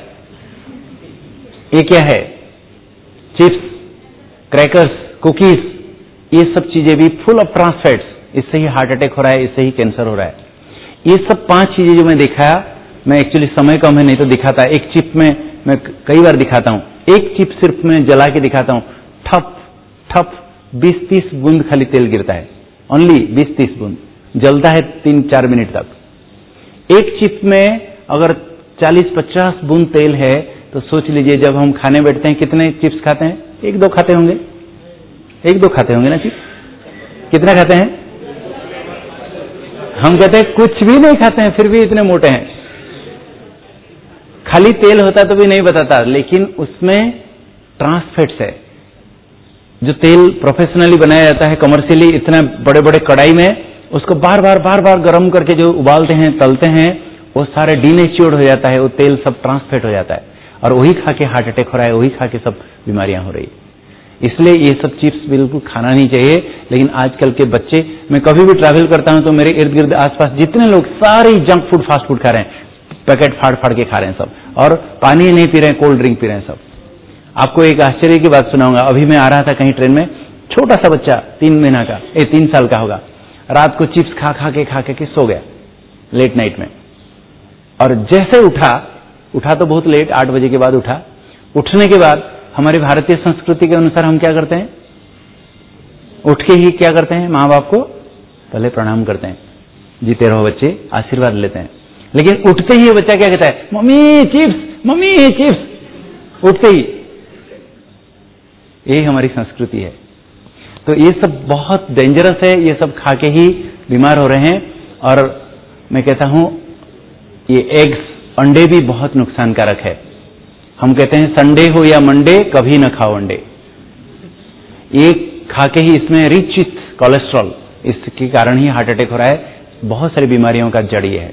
S1: ये क्या है? Chips, crackers, cookies. ये सब चीजें भी फुल ऑफ ट्रांसफैट्स. इससे ही हार्ट अटैक हो रहा है, इससे ही कैंसर हो रहा है. ये सब पांच चीजें जो मैं दिखाया, मैं एक्चुअली समय कम है नहीं तो दिखाता. एक चिप में मैं कई बार दिखाता हूं. एक चिप सिर्फ मैं जला के दिखाता हूं, ठप ठप बीस तीस बूंद खाली तेल गिरता है. ओनली बीस तीस बूंद. जलता है तीन चार मिनट तक. एक चिप में अगर चालीस पचास बूंद तेल है तो सोच लीजिए जब हम खाने बैठते हैं कितने चिप्स खाते हैं? एक दो खाते होंगे, एक दो खाते होंगे ना चिप्स? कितना खाते हैं? हम कहते हैं कुछ भी नहीं खाते हैं, फिर भी इतने मोटे हैं. खाली तेल होता तो भी नहीं बताता, लेकिन उसमें ट्रांसफैट्स है. जो तेल प्रोफेशनली बनाया जाता है कमर्शियली, इतने बड़े बड़े कढ़ाई में उसको बार बार बार बार गर्म करके जो उबालते हैं, तलते हैं, वो सारे डीनेच्योर्ड हो जाता है, वो तेल सब ट्रांसफैट हो जाता है, और वही खा के हार्ट अटैक हो रहा है, वही खा के सब बीमारियां हो रही है. इसलिए ये सब चिप्स बिल्कुल खाना नहीं चाहिए. लेकिन आजकल के बच्चे, मैं कभी भी ट्रैवल करता हूं तो मेरे इर्द गिर्द आसपास जितने लोग, सारे जंक फूड, फास्ट फूड खा रहे हैं, पैकेट फाड़ फाड़ के खा रहे हैं सब, और पानी नहीं पी रहे हैं, कोल्ड ड्रिंक पी रहे हैं सब. आपको एक आश्चर्य की बात सुनाऊंगा. अभी मैं आ रहा था कहीं ट्रेन में, छोटा सा बच्चा, तीन महीना का, ए तीन साल का होगा, रात को चिप्स खा खा के खा के सो गया लेट नाइट में. और जैसे उठा, उठा तो बहुत लेट, आठ बजे के बाद उठा. उठने के बाद हमारी भारतीय संस्कृति के अनुसार हम क्या करते हैं? उठ के ही क्या करते हैं? माँ बाप को पहले प्रणाम करते हैं, जीते रहो बच्चे, आशीर्वाद लेते हैं. लेकिन उठते ही बच्चा क्या कहता है? Mummy chips, mummy chips. उठते ही. यही हमारी संस्कृति है. तो ये सब बहुत डेंजरस है, ये सब खा के ही बीमार हो रहे हैं. और मैं कहता हूं ये एग्स, अंडे भी बहुत नुकसानकारक है. हम कहते हैं संडे हो या मंडे, कभी न खाओ अंडे. ये खा के ही इसमें रिच विथ कोलेस्ट्रॉल, इसके कारण ही हार्ट अटैक हो रहा है. बहुत सारी बीमारियों का जड़ ये है.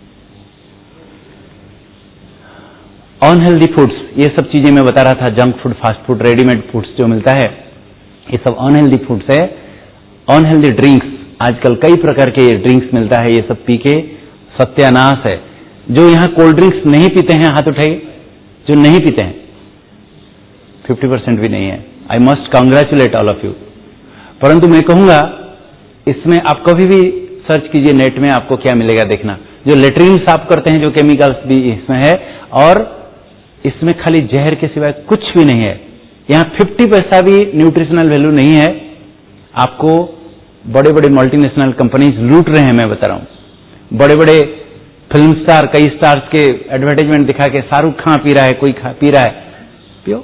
S1: अनहेल्दी फूड्स, ये सब चीजें मैं बता रहा था, junk food, fast food, readymade foods जो मिलता है, ये सब अनहेल्दी फूड्स है. अनहेल्दी ड्रिंक्स, आजकल कई प्रकार के ड्रिंक्स मिलता है, ये सब पी के सत्यानाश है. जो यहां कोल्ड ड्रिंक्स नहीं पीते हैं, हाथ उठाइए. जो नहीं पीते हैं, फिफ्टी परसेंट भी नहीं है. I must congratulate all of you. परंतु मैं कहूंगा, इसमें आप कभी भी सर्च कीजिए नेट में, आपको क्या मिलेगा देखना. जो लेटरिन साफ करते हैं, जो केमिकल्स भी इसमें है, और इसमें खाली जहर के सिवाय कुछ भी नहीं है. यहां फिफ्टी पैसा भी न्यूट्रिशनल वैल्यू नहीं है. आपको बड़े बड़े मल्टीनेशनल कंपनीज लूट रहे हैं, मैं बता रहा हूं. बड़े बड़े फिल्म स्टार, कई स्टार्स के एडवर्टाइजमेंट दिखा के, शाहरुख खान पी रहा है, कोई खा पी रहा है, पियो.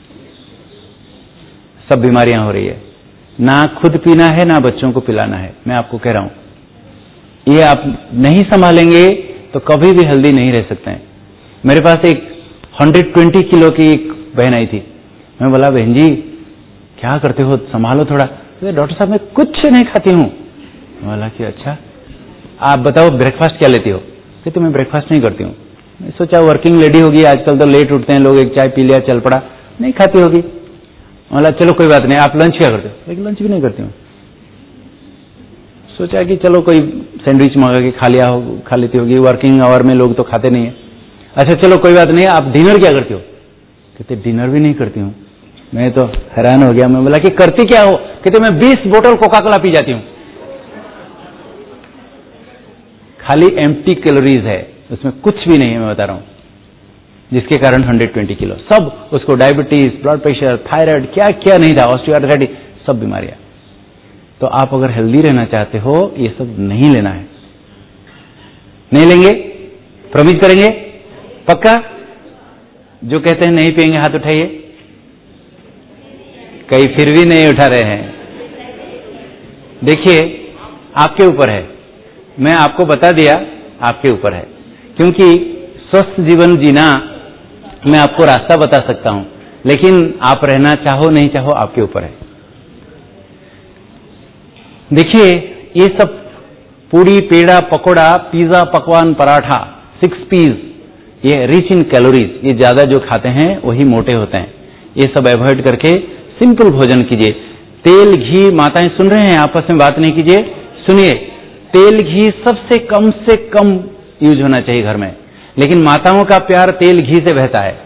S1: सब बीमारियां हो रही है. ना खुद पीना है, ना बच्चों को पिलाना है. मैं आपको कह रहा हूं, ये आप नहीं संभालेंगे तो कभी भी हेल्दी नहीं रह सकते हैं. मेरे पास एक एक सौ बीस किलो की एक बहन आई थी. मैं बोला, बहन जी क्या करते हो, संभालो थोड़ा। तो डॉक्टर साहब मैं कुछ नहीं खाती हूँ। बोला कि अच्छा, आप बताओ ब्रेकफास्ट क्या लेती हो? कि तो मैं ब्रेकफास्ट नहीं करती हूँ। मैं सोचा वर्किंग लेडी होगी, आजकल तो लेट उठते हैं लोग, एक चाय पी लिया चल पड़ा, नहीं खाती होगी। बोला चलो कोई बात नहीं, आप लंच क्या करते हो? एक लंच भी नहीं करती हूँ। सोचा कि चलो कोई सैंडविच मंगा के खा लिया हो, खा लेती होगी, वर्किंग आवर में लोग तो खाते नहीं है। अच्छा चलो कोई बात नहीं, आप डिनर क्या करती हो? कहते डिनर भी नहीं करती हूँ। मैं तो हैरान हो गया। मैं बोला कि करती क्या हो? कहते मैं बीस बोतल कोका कोला पी जाती हूँ। खाली एम्प्टी कैलोरीज है, उसमें कुछ भी नहीं है, मैं बता रहा हूं, जिसके कारण एक सौ बीस किलो। सब उसको डायबिटीज, ब्लड प्रेशर, थायराइड, क्या क्या नहीं था, ऑस्टियोआर्थराइटिस, सब बीमारियां। तो आप अगर हेल्दी रहना चाहते हो, ये सब नहीं लेना है। नहीं लेंगे? प्रॉमिस करेंगे? पक्का? जो कहते हैं नहीं पिएंगे हाथ उठाइए। कई फिर भी नहीं उठा रहे हैं। देखिए आपके ऊपर है, मैं आपको बता दिया, आपके ऊपर है। क्योंकि स्वस्थ जीवन जीना मैं आपको रास्ता बता सकता हूं, लेकिन आप रहना चाहो नहीं चाहो आपके ऊपर है। देखिए ये सब पूड़ी, पेड़ा, पकोड़ा, पिज्जा, पकवान, पराठा, सिक्स पीस, ये रिच इन कैलोरीज, ये ज्यादा जो खाते हैं वही मोटे होते हैं। ये सब अवॉइड करके सिंपल भोजन कीजिए। तेल घी, माताएं सुन रहे हैं, आपस में बात नहीं कीजिए, सुनिए। तेल घी सबसे कम से कम यूज होना चाहिए घर में, लेकिन माताओं का प्यार तेल घी से बहता है।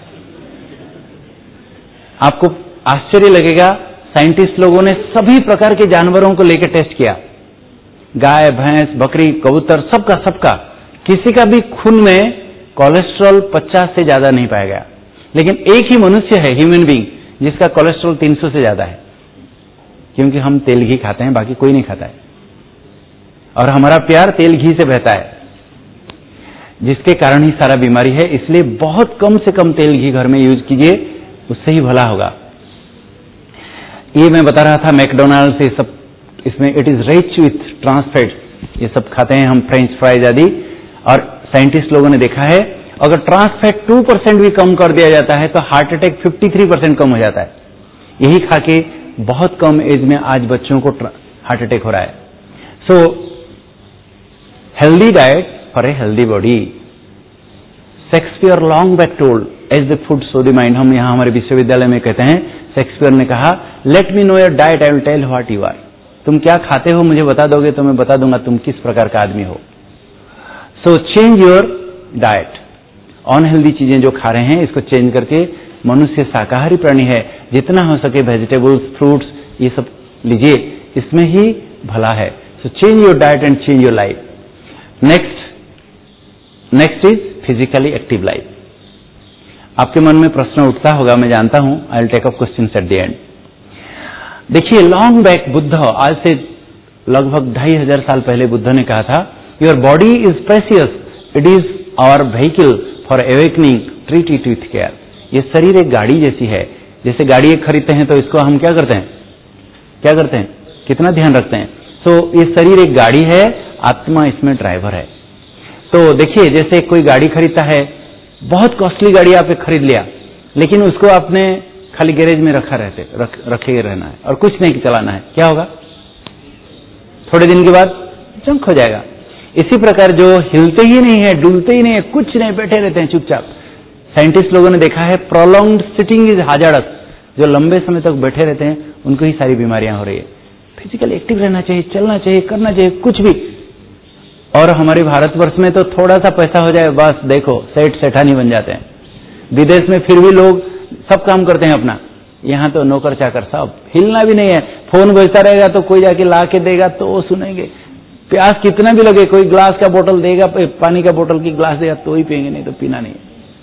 S1: आपको आश्चर्य लगेगा, साइंटिस्ट लोगों ने सभी प्रकार के जानवरों को लेकर टेस्ट किया, गाय, भैंस, बकरी, कबूतर, सबका सबका, किसी का भी खून में कोलेस्ट्रॉल पचास से ज्यादा नहीं पाया गया। लेकिन एक ही मनुष्य है, ह्यूमन बीइंग, जिसका कोलेस्ट्रॉल तीन सौ से ज्यादा है, क्योंकि हम तेल घी खाते हैं, बाकी कोई नहीं खाता है। और हमारा प्यार तेल घी से बहता है, जिसके कारण ही सारा बीमारी है। इसलिए बहुत कम से कम तेल घी घर में यूज कीजिए, उससे ही भला होगा। ये मैं बता रहा था मैकडोनाल्ड से सब, इसमें it is rich with trans fats, ये सब खाते हैं हम, फ्रेंच फ्राइज आदि। और साइंटिस्ट लोगों ने देखा है, अगर ट्रांस फैट दो परसेंट भी कम कर दिया जाता है तो हार्ट अटैक तिरेपन परसेंट कम हो जाता है। यही खा के बहुत कम एज में आज बच्चों को हार्ट अटैक हो रहा है। So healthy diet for a healthy body. Shakespeare long back told, as the food so the mind. हम यहां हमारे विश्वविद्यालय में कहते हैं, शेक्सपियर ने कहा, let me know your diet, I will tell what you are. तुम क्या खाते हो मुझे बता दोगे तो मैं बता दूंगा तुम किस प्रकार का आदमी हो। So change your diet. Unhealthy चीजें जो खा रहे हैं इसको चेंज करके, मनुष्य शाकाहारी प्राणी है, जितना हो सके वेजिटेबल्स, फ्रूट्स, ये सब लीजिए, इसमें ही भला है। So change your diet and change your life. Next next is physically active life. आपके मन में प्रश्न उठता होगा, मैं जानता हूं। I will take up question at the end. देखिए लॉन्ग बैक बुद्ध, आज से लगभग ढाई हजार साल पहले बुद्ध ने कहा था, your body is precious, it is our vehicle for awakening, treat it with care. ये शरीर एक गाड़ी जैसी है। जैसे गाड़ी एक खरीदते हैं तो इसको हम क्या करते हैं, क्या करते हैं, कितना ध्यान रखते हैं। सो so, ये शरीर एक गाड़ी है, आत्मा इसमें ड्राइवर है। तो देखिए जैसे कोई गाड़ी खरीदता है, बहुत कॉस्टली गाड़ी आप एक खरीद लिया, लेकिन उसको आपने खाली गैरेज में रखा रहते रख, रखे रहना है और कुछ नहीं चलाना है, क्या होगा? थोड़े दिन के बाद जंक हो जाएगा। इसी प्रकार जो हिलते ही नहीं है, डुलते ही नहीं है, कुछ नहीं, बैठे रहते हैं चुपचाप, साइंटिस्ट लोगों ने देखा है प्रोलॉन्ग्ड सिटिंग इज हाजार्डस। जो लंबे समय तक बैठे रहते हैं उनको ही सारी बीमारियां हो रही है। फिजिकली एक्टिव रहना चाहिए, चलना चाहिए, करना चाहिए कुछ भी। और हमारे भारतवर्ष में तो थोड़ा सा पैसा हो जाए बस देखो सेठ सेठानी बन जाते हैं। विदेश में फिर भी लोग सब काम करते हैं अपना, यहां तो नौकर चाकर, सब हिलना भी नहीं है। फोन बजता रहेगा तो कोई जाके ला के देगा तो वो सुनेंगे। प्यास कितना भी लगे, कोई ग्लास का बोतल देगा, पानी का बोतल की ग्लास देगा तो ही पिएंगे, नहीं तो पीना नहीं।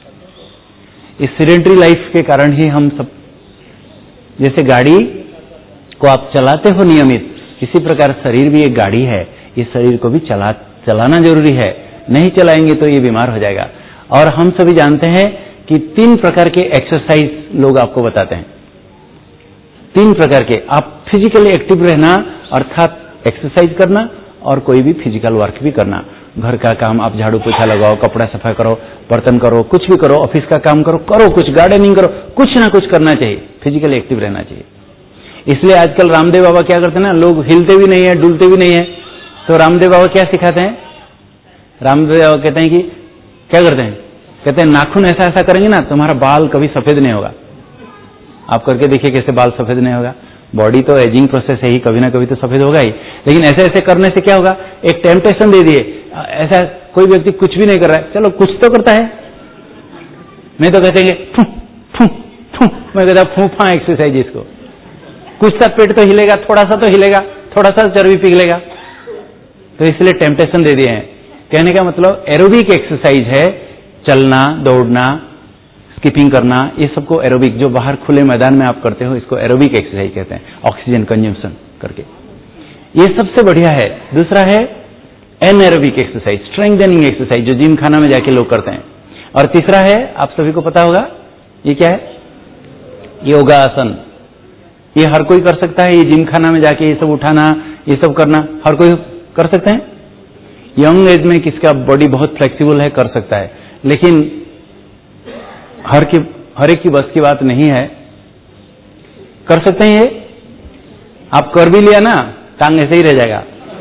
S1: इस सीडेंटरी लाइफ के कारण ही हम सब, जैसे गाड़ी को आप चलाते हो नियमित, इसी प्रकार शरीर भी एक गाड़ी है, इस शरीर को भी चला चलाना जरूरी है। नहीं चलाएंगे तो ये बीमार हो जाएगा। और हम सभी जानते हैं कि तीन प्रकार के एक्सरसाइज लोग आपको बताते हैं। तीन प्रकार के, आप फिजिकली एक्टिव रहना अर्थात एक्सरसाइज करना और कोई भी फिजिकल वर्क भी करना। घर का काम, आप झाड़ू पोछा लगाओ, कपड़ा सफाई करो, बर्तन करो, कुछ भी करो, ऑफिस का काम करो, करो कुछ, गार्डनिंग करो, कुछ ना कुछ करना चाहिए, फिजिकली एक्टिव रहना चाहिए। इसलिए आजकल रामदेव बाबा क्या करते हैं ना, लोग हिलते भी नहीं है, डुलते भी नहीं है, तो रामदेव बाबा क्या सिखाते हैं? रामदेव बाबा कहते हैं कि क्या करते हैं? कहते हैं नाखून ऐसा ऐसा करेंगे ना तुम्हारा बाल कभी सफेद नहीं होगा। आप करके देखिए कैसे बाल सफेद नहीं होगा। बॉडी तो एजिंग प्रोसेस है ही, कभी ना कभी तो सफेद होगा ही, लेकिन ऐसे ऐसे करने से क्या होगा? एक टेम्पटेशन दे दिए, ऐसा कोई व्यक्ति कुछ भी नहीं कर रहा है, चलो कुछ तो करता है, नहीं तो कहते हैं फू फू फू, मैं कहता फूफा एक्सरसाइज, इसको कुछ सा पेट तो हिलेगा, थोड़ा सा तो हिलेगा, थोड़ा सा चर्बी पिघलेगा, तो इसलिए टेम्पटेशन दे दिए हैं। कहने का मतलब एरोबिक एक्सरसाइज है, चलना, दौड़ना, स्किपिंग करना, ये सबको एरोबिक, जो बाहर खुले मैदान में आप करते हो, इसको एरोबिक एक्सरसाइज कहते हैं, ऑक्सीजन कंजम्पशन करके, ये सबसे बढ़िया है। दूसरा है एनएरोबिक एक्सरसाइज, स्ट्रेंथनिंग एक्सरसाइज, जो जिम खाना में जाके लोग करते हैं। और तीसरा है, आप सभी को पता होगा, ये क्या है? योगासन। ये हर कोई कर सकता है, ये जिम खाना में जाके ये सब उठाना, ये सब करना हर कोई कर सकते हैं। यंग एज में किसका बॉडी बहुत फ्लेक्सिबल है, कर सकता है, लेकिन हर की हर एक की बस की बात नहीं है। कर सकते हैं ये, आप कर भी लिया ना, टांग ऐसे ही रह जाएगा।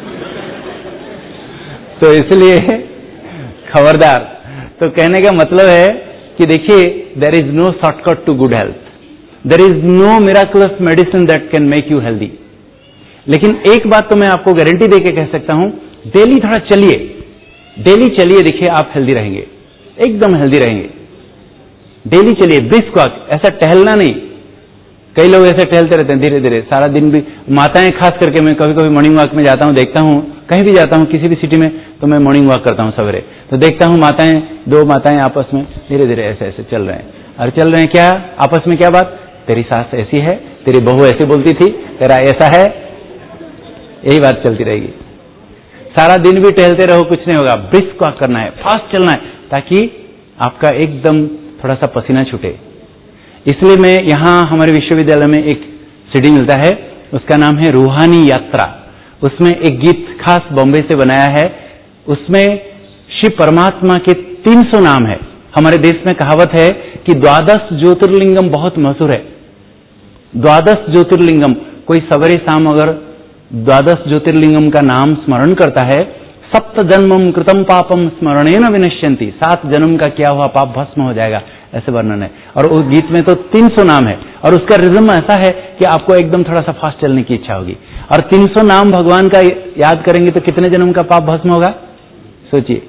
S1: तो इसलिए खबरदार। तो कहने का मतलब है कि देखिए, there is no shortcut to good health, there is no miraculous medicine that can make you healthy. लेकिन एक बात तो मैं आपको गारंटी देके कह सकता हूं, डेली थोड़ा चलिए, डेली चलिए, देखिए आप हेल्दी रहेंगे, एकदम हेल्दी रहेंगे। डेली चलिए, ब्रिस्क वॉक, ऐसा टहलना नहीं। कई लोग ऐसे टहलते रहते हैं धीरे धीरे सारा दिन भी। माताएं खास करके, मैं कभी कभी मॉर्निंग वॉक में जाता हूं, देखता हूं, कहीं भी जाता हूं किसी भी सिटी में, तो मैं मॉर्निंग वॉक करता हूं सवेरे, तो देखता हूं माताएं, दो माताएं आपस में धीरे धीरे ऐसे ऐसे चल रहे हैं। और चल रहे हैं क्या आपस में? क्या बात? तेरी सास ऐसी है, तेरी बहू ऐसी बोलती थी, तेरा ऐसा है, यही बात चलती रहेगी। सारा दिन भी टहलते रहो, कुछ नहीं होगा। ब्रिस्क वॉक करना है, फास्ट चलना है, ताकि आपका एकदम थोड़ा सा पसीना छूटे। इसलिए मैं यहां हमारे विश्वविद्यालय में एक सीडी मिलता है, उसका नाम है रूहानी यात्रा। उसमें एक गीत खास बॉम्बे से बनाया है, उसमें शिव परमात्मा के तीन सौ नाम है। हमारे देश में कहावत है कि द्वादश ज्योतिर्लिंगम बहुत मशहूर है। द्वादश ज्योतिर्लिंगम, कोई सवेरे शाम अगर द्वादश ज्योतिर्लिंगम का नाम स्मरण करता है, सप्त जन्मम कृतम पापम स्मरणेन विनश्यन्ति, सात जन्म का किया हुआ पाप भस्म हो जाएगा, ऐसे वर्णन है। और उस गीत में तो तीन सौ नाम है, और उसका रिज्म ऐसा है कि आपको एकदम थोड़ा सा फास्ट चलने की इच्छा होगी। और तीन सौ नाम भगवान का याद करेंगे तो कितने जन्म का पाप भस्म होगा, सोचिए।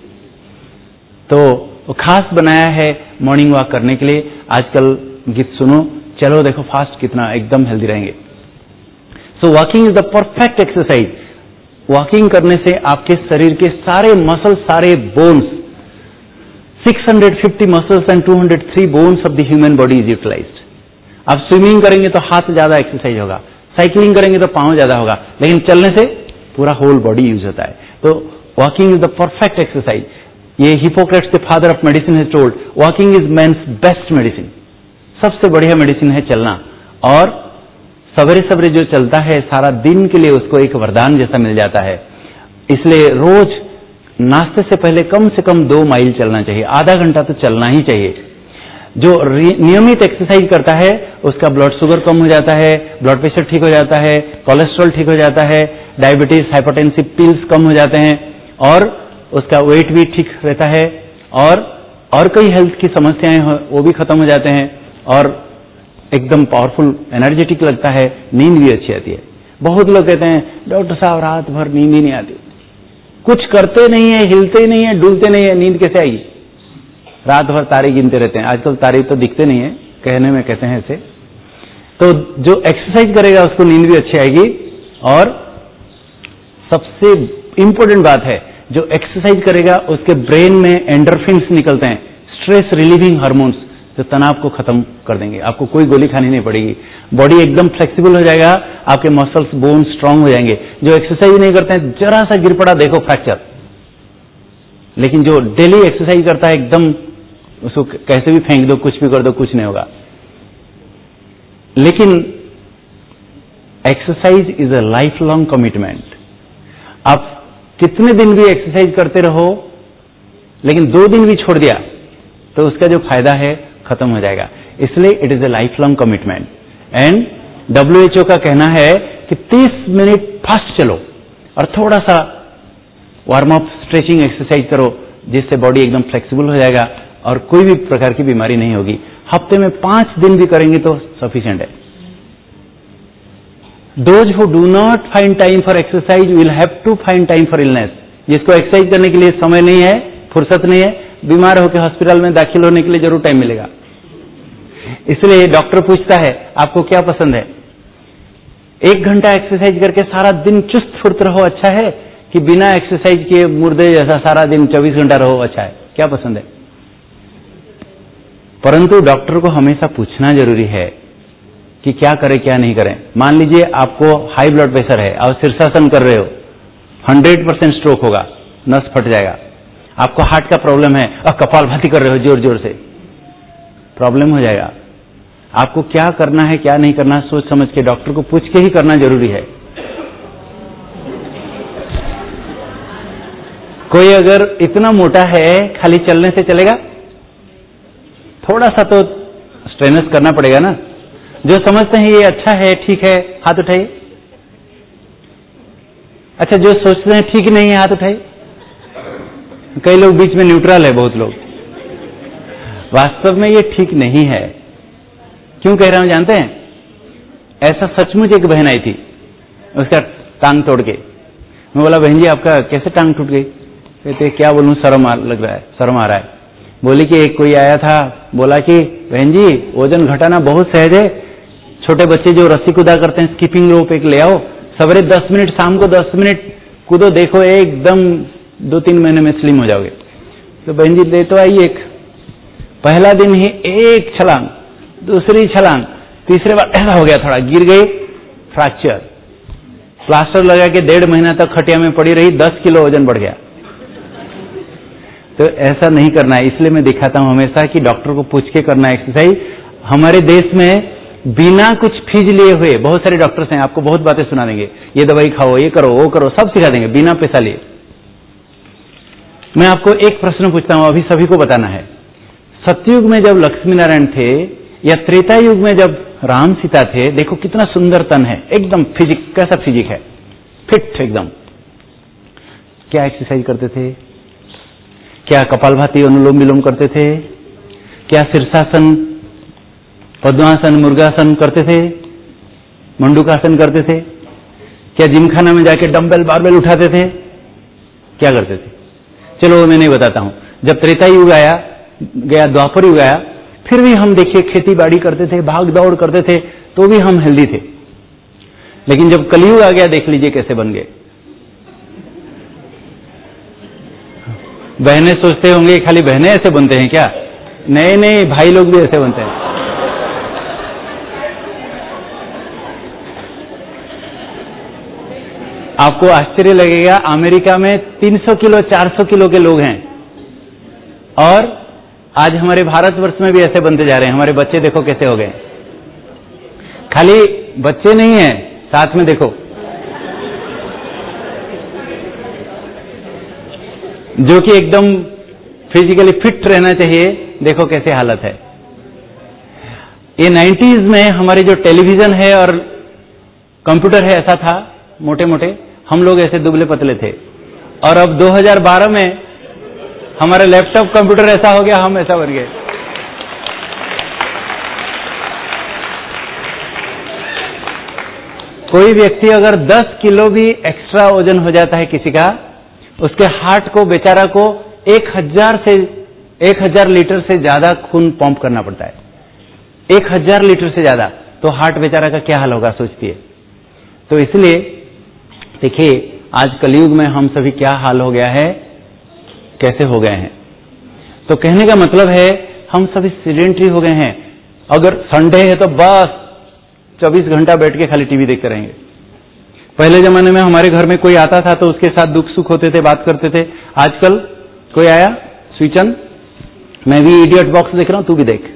S1: तो खास बनाया है मॉर्निंग वॉक करने के लिए। आजकल गीत सुनो, चलो देखो फास्ट, कितना एकदम हेल्दी रहेंगे। So walking is the perfect exercise. Walking करने से आपके शरीर के सारे मसल्स, सारे bones, six hundred fifty muscles and two hundred three bones of the human body is utilized. आप स्विमिंग करेंगे तो हाथ ज्यादा एक्सरसाइज होगा, साइकिलिंग करेंगे तो पांव ज्यादा होगा, लेकिन चलने से पूरा होल बॉडी यूज होता है। तो walking is the perfect exercise. ये Hippocrates the father of medicine has told, walking is man's best medicine. सबसे बढ़िया मेडिसिन है चलना। और सवेरे सवेरे जो चलता है, सारा दिन के लिए उसको एक वरदान जैसा मिल जाता है। इसलिए रोज नाश्ते से पहले कम से कम दो माइल चलना चाहिए, आधा घंटा तो चलना ही चाहिए। जो नियमित एक्सरसाइज करता है उसका ब्लड शुगर कम हो जाता है, ब्लड प्रेशर ठीक हो जाता है, कोलेस्ट्रॉल ठीक हो जाता है, डायबिटीज, हाइपरटेंसिव पिल्स कम हो जाते हैं, और उसका वेट भी ठीक रहता है, और और कई हेल्थ की समस्याएं वो भी खत्म हो जाते हैं, और एकदम पावरफुल, एनर्जेटिक लगता है, नींद भी अच्छी आती है। बहुत लोग कहते हैं डॉक्टर साहब रात भर नींद ही नहीं आती, कुछ करते नहीं है, हिलते नहीं है, डुलते नहीं है, नींद कैसे आएगी? रात भर तारे गिनते रहते हैं। आजकल तारे तो दिखते नहीं है, कहने में कहते हैं ऐसे। तो जो एक्सरसाइज करेगा उसको नींद भी अच्छी आएगी। और सबसे इंपॉर्टेंट बात है, जो एक्सरसाइज करेगा उसके ब्रेन में एंडोर्फिन्स निकलते हैं, स्ट्रेस रिलीविंग हार्मोन्स, जो तनाव को खत्म कर देंगे। आपको कोई गोली खानी नहीं पड़ेगी, बॉडी एकदम फ्लेक्सिबल हो जाएगा, आपके मसल्स, बोन स्ट्रांग हो जाएंगे। जो एक्सरसाइज नहीं करते हैं, जरा सा गिर पड़ा देखो फ्रैक्चर, लेकिन जो डेली एक्सरसाइज करता है एकदम उसको कैसे भी फेंक दो, कुछ भी कर दो, कुछ नहीं होगा। लेकिन exercise is a life long commitment. आप कितने दिन भी एक्सरसाइज करते रहो, लेकिन दो दिन भी छोड़ दिया तो उसका जो फायदा है खत्म हो जाएगा। इसलिए it is a life long commitment. And W H O का कहना है कि तीस मिनट फास्ट चलो और थोड़ा सा वार्म अप स्ट्रेचिंग एक्सरसाइज करो, जिससे बॉडी एकदम फ्लेक्सिबल हो जाएगा और कोई भी प्रकार की बीमारी नहीं होगी। हफ्ते में पांच दिन भी करेंगे तो सफिशिएंट है। Those who do not find time for exercise will have to find time for illness. जिसको एक्सरसाइज करने के लिए समय नहीं है, फुर्सत नहीं है, बीमार होकर हॉस्पिटल में दाखिल होने के लिए जरूर टाइम मिलेगा। इसलिए डॉक्टर पूछता है आपको क्या पसंद है, एक घंटा एक्सरसाइज करके सारा दिन चुस्त फुर्त रहो अच्छा है, कि बिना एक्सरसाइज किए मुर्दे जैसा सारा दिन चौबीस घंटा रहो अच्छा है? क्या पसंद है? परंतु डॉक्टर को हमेशा पूछना जरूरी है कि क्या करें क्या नहीं करें। मान लीजिए आपको हाई ब्लड प्रेशर है और शीर्षासन कर रहे हो, हंड्रेड परसेंट स्ट्रोक होगा, नस फट जाएगा। आपको हार्ट का प्रॉब्लम है और कपालभाति कर रहे हो जोर जोर से, प्रॉब्लम हो जाएगा। आपको क्या करना है क्या नहीं करना सोच समझ के डॉक्टर को पूछ के ही करना जरूरी है। कोई अगर इतना मोटा है खाली चलने से चलेगा? थोड़ा सा तो स्ट्रेनस करना पड़ेगा ना। जो समझते हैं ये अच्छा है ठीक है हाथ उठाइए। अच्छा, जो सोचते हैं ठीक नहीं है हाथ उठाइए। कई लोग बीच में न्यूट्रल है, बहुत लोग। वास्तव में ये ठीक नहीं है। क्यों कह रहा हूं जानते हैं? ऐसा सचमुच एक बहन आई थी, उसका टांग तोड़ के। मैं बोला बहन जी आपका कैसे टांग टूट गई? कहते क्या बोलूं, शर्म लग रहा है, शर्म आ रहा है। बोली कि एक कोई आया था, बोला कि बहन जी वजन घटाना बहुत सहज है, छोटे बच्चे जो रस्सी कूदा करते हैं स्कीपिंग रोप एक ले आओ, सवेरे दस मिनट शाम को दस मिनट कूदो, देखो एकदम दो तीन महीने में स्लिम हो जाओगे। तो बहन जी ले तो आई एक, पहला दिन ही एक छलांग, दूसरी छलांग, तीसरे बार ऐसा हो गया, थोड़ा गिर गई, फ्रैक्चर। प्लास्टर लगा के डेढ़ महीना तक खटिया में पड़ी रही, दस किलो वजन बढ़ गया। तो ऐसा नहीं करना है। इसलिए मैं दिखाता हूं हमेशा कि डॉक्टर को पूछ के करना है एक्सरसाइज। हमारे देश में बिना कुछ फीस लिए हुए बहुत सारे डॉक्टर्स हैं, आपको बहुत बातें सुना देंगे, ये दवाई खाओ, ये करो, वो करो, सब सिखा देंगे बिना पैसा लिए। मैं आपको एक प्रश्न पूछता हूं, अभी सभी को बताना है। सतयुग में जब लक्ष्मी नारायण थे या त्रेता युग में जब राम सीता थे, देखो कितना सुंदर तन है, एकदम फिजिक, कैसा फिजिक है, फिट एकदम। क्या एक्सरसाइज करते थे? क्या कपालभाति अनुलोम विलोम करते थे? क्या शीर्षासन, पद्मासन, मुर्गासन करते थे? मंडूकासन करते थे? क्या जिमखाना में जाके डंबल बारबेल उठाते थे? क्या करते थे? चलो मैं नहीं बताता हूं। जब त्रेता युग आया गया, द्वापर युग आया, फिर भी हम देखिए खेती बाड़ी करते थे, भाग दौड़ करते थे, तो भी हम हेल्दी थे। लेकिन जब कलयुग आ गया, देख लीजिए कैसे बन गए। बहनें सोचते होंगे खाली बहनें ऐसे बनते हैं क्या? नहीं नहीं, भाई लोग भी ऐसे बनते हैं। आपको आश्चर्य लगेगा, अमेरिका में तीन सौ किलो चार सौ किलो के लोग हैं, और आज हमारे भारतवर्ष में भी ऐसे बनते जा रहे हैं। हमारे बच्चे देखो कैसे हो गए। खाली बच्चे नहीं हैं, साथ में देखो जो कि एकदम फिजिकली फिट रहना चाहिए, देखो कैसे हालत है। ये नाइन्टीज में हमारे जो टेलीविजन है और कंप्यूटर है ऐसा था, मोटे मोटे, हम लोग ऐसे दुबले पतले थे। और अब दो हज़ार बारह में हमारा लैपटॉप कंप्यूटर ऐसा हो गया, हम ऐसा बन गए। कोई व्यक्ति अगर दस किलो भी एक्स्ट्रा वजन हो जाता है किसी का, उसके हार्ट को, बेचारा को एक हजार से एक हजार लीटर से ज्यादा खून पंप करना पड़ता है, एक हजार लीटर से ज्यादा। तो हार्ट बेचारा का क्या हाल होगा सोचती है। तो इसलिए देखिए आज कलयुग में हम सभी क्या हाल हो गया है, कैसे हो गए हैं। तो कहने का मतलब है हम सभी सीडेंटरी हो गए हैं। अगर संडे है तो बस चौबीस घंटा बैठ के खाली टीवी देखते रहेंगे। पहले जमाने में हमारे घर में कोई आता था तो उसके साथ दुख सुख होते थे, बात करते थे। आजकल कोई आया, स्विचन, मैं भी इडियट बॉक्स देख रहा हूं, तू भी देख।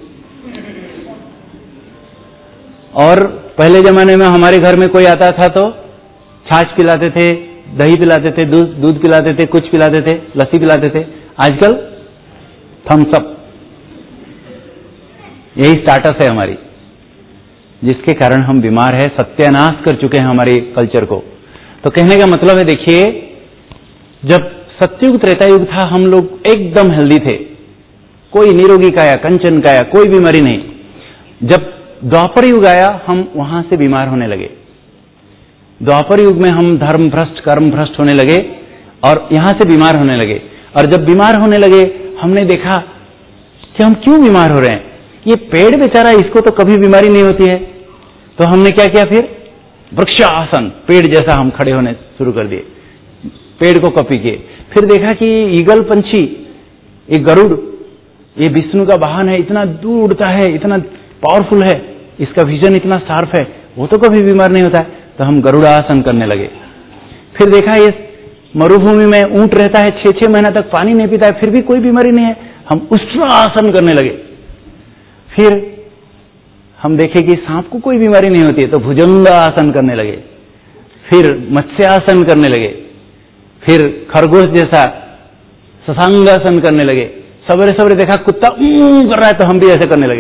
S1: और पहले जमाने में हमारे घर में कोई आता था तो छाछ पिलाते थे, दही पिलाते थे, दूध दूध पिलाते थे, कुछ पिलाते थे, लस्सी पिलाते थे। आजकल थम्स अप, यही स्टाटस है हमारी। जिसके कारण हम बीमार है, सत्यानाश कर चुके हैं हमारे कल्चर को। तो कहने का मतलब है, देखिए, जब सत्युग त्रेता युग था हम लोग एकदम हेल्दी थे, कोई निरोगी काया, कंचन काया, कोई बीमारी नहीं। जब द्वापर युग आया हम वहां से बीमार होने लगे। द्वापर युग में हम धर्म भ्रष्ट, कर्म भ्रष्ट होने लगे और यहां से बीमार होने लगे। और जब बीमार होने लगे हमने देखा कि हम क्यों बीमार हो रहे हैं, ये पेड़ बेचारा, इसको तो कभी बीमारी नहीं होती है। तो हमने क्या किया, फिर वृक्षासन, पेड़ जैसा हम खड़े होने शुरू कर दिए, पेड़ को कॉपी किए। फिर देखा कि ईगल पंछी, एक गरुड़, ये विष्णु का वाहन है, इतना दूर उड़ता है, इतना पावरफुल है, इसका विजन इतना शार्प है, वो तो कभी बीमार नहीं होता है। तो हम गरुड़ासन करने लगे। फिर देखा ये मरुभूमि में ऊंट रहता है, छह छह महीना तक पानी नहीं पीता है, फिर भी कोई बीमारी नहीं है, हम उष्ट्रासन करने लगे। फिर हम देखे कि सांप को कोई बीमारी नहीं होती है, तो भुजंगासन करने लगे। फिर मत्स्यासन करने लगे। फिर खरगोश जैसा शशांगासन करने लगे। सवेरे सवेरे देखा कुत्ता ऊं कर रहा है, तो हम भी ऐसे करने लगे।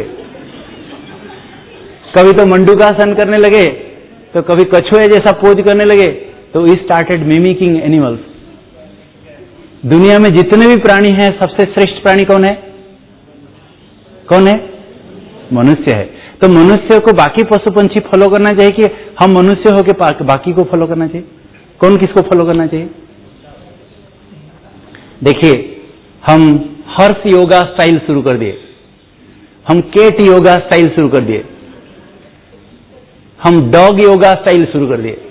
S1: कभी तो मंडूकासन करने लगे, तो कभी कछुए जैसा पोज करने लगे। तो वी स्टार्टेड मिमिकिंग एनिमल्स। दुनिया में जितने भी प्राणी हैं, सबसे श्रेष्ठ प्राणी कौन है? कौन है? मनुष्य है। तो मनुष्य को बाकी पशु पंछी फॉलो करना चाहिए कि हम मनुष्य होकर बाकी को फॉलो करना चाहिए? कौन किसको फॉलो करना चाहिए? देखिए, हम हर्ष योगा स्टाइल शुरू कर दिए, हम केट योगा स्टाइल शुरू कर दिए, हम डॉग योगा स्टाइल शुरू कर दिए।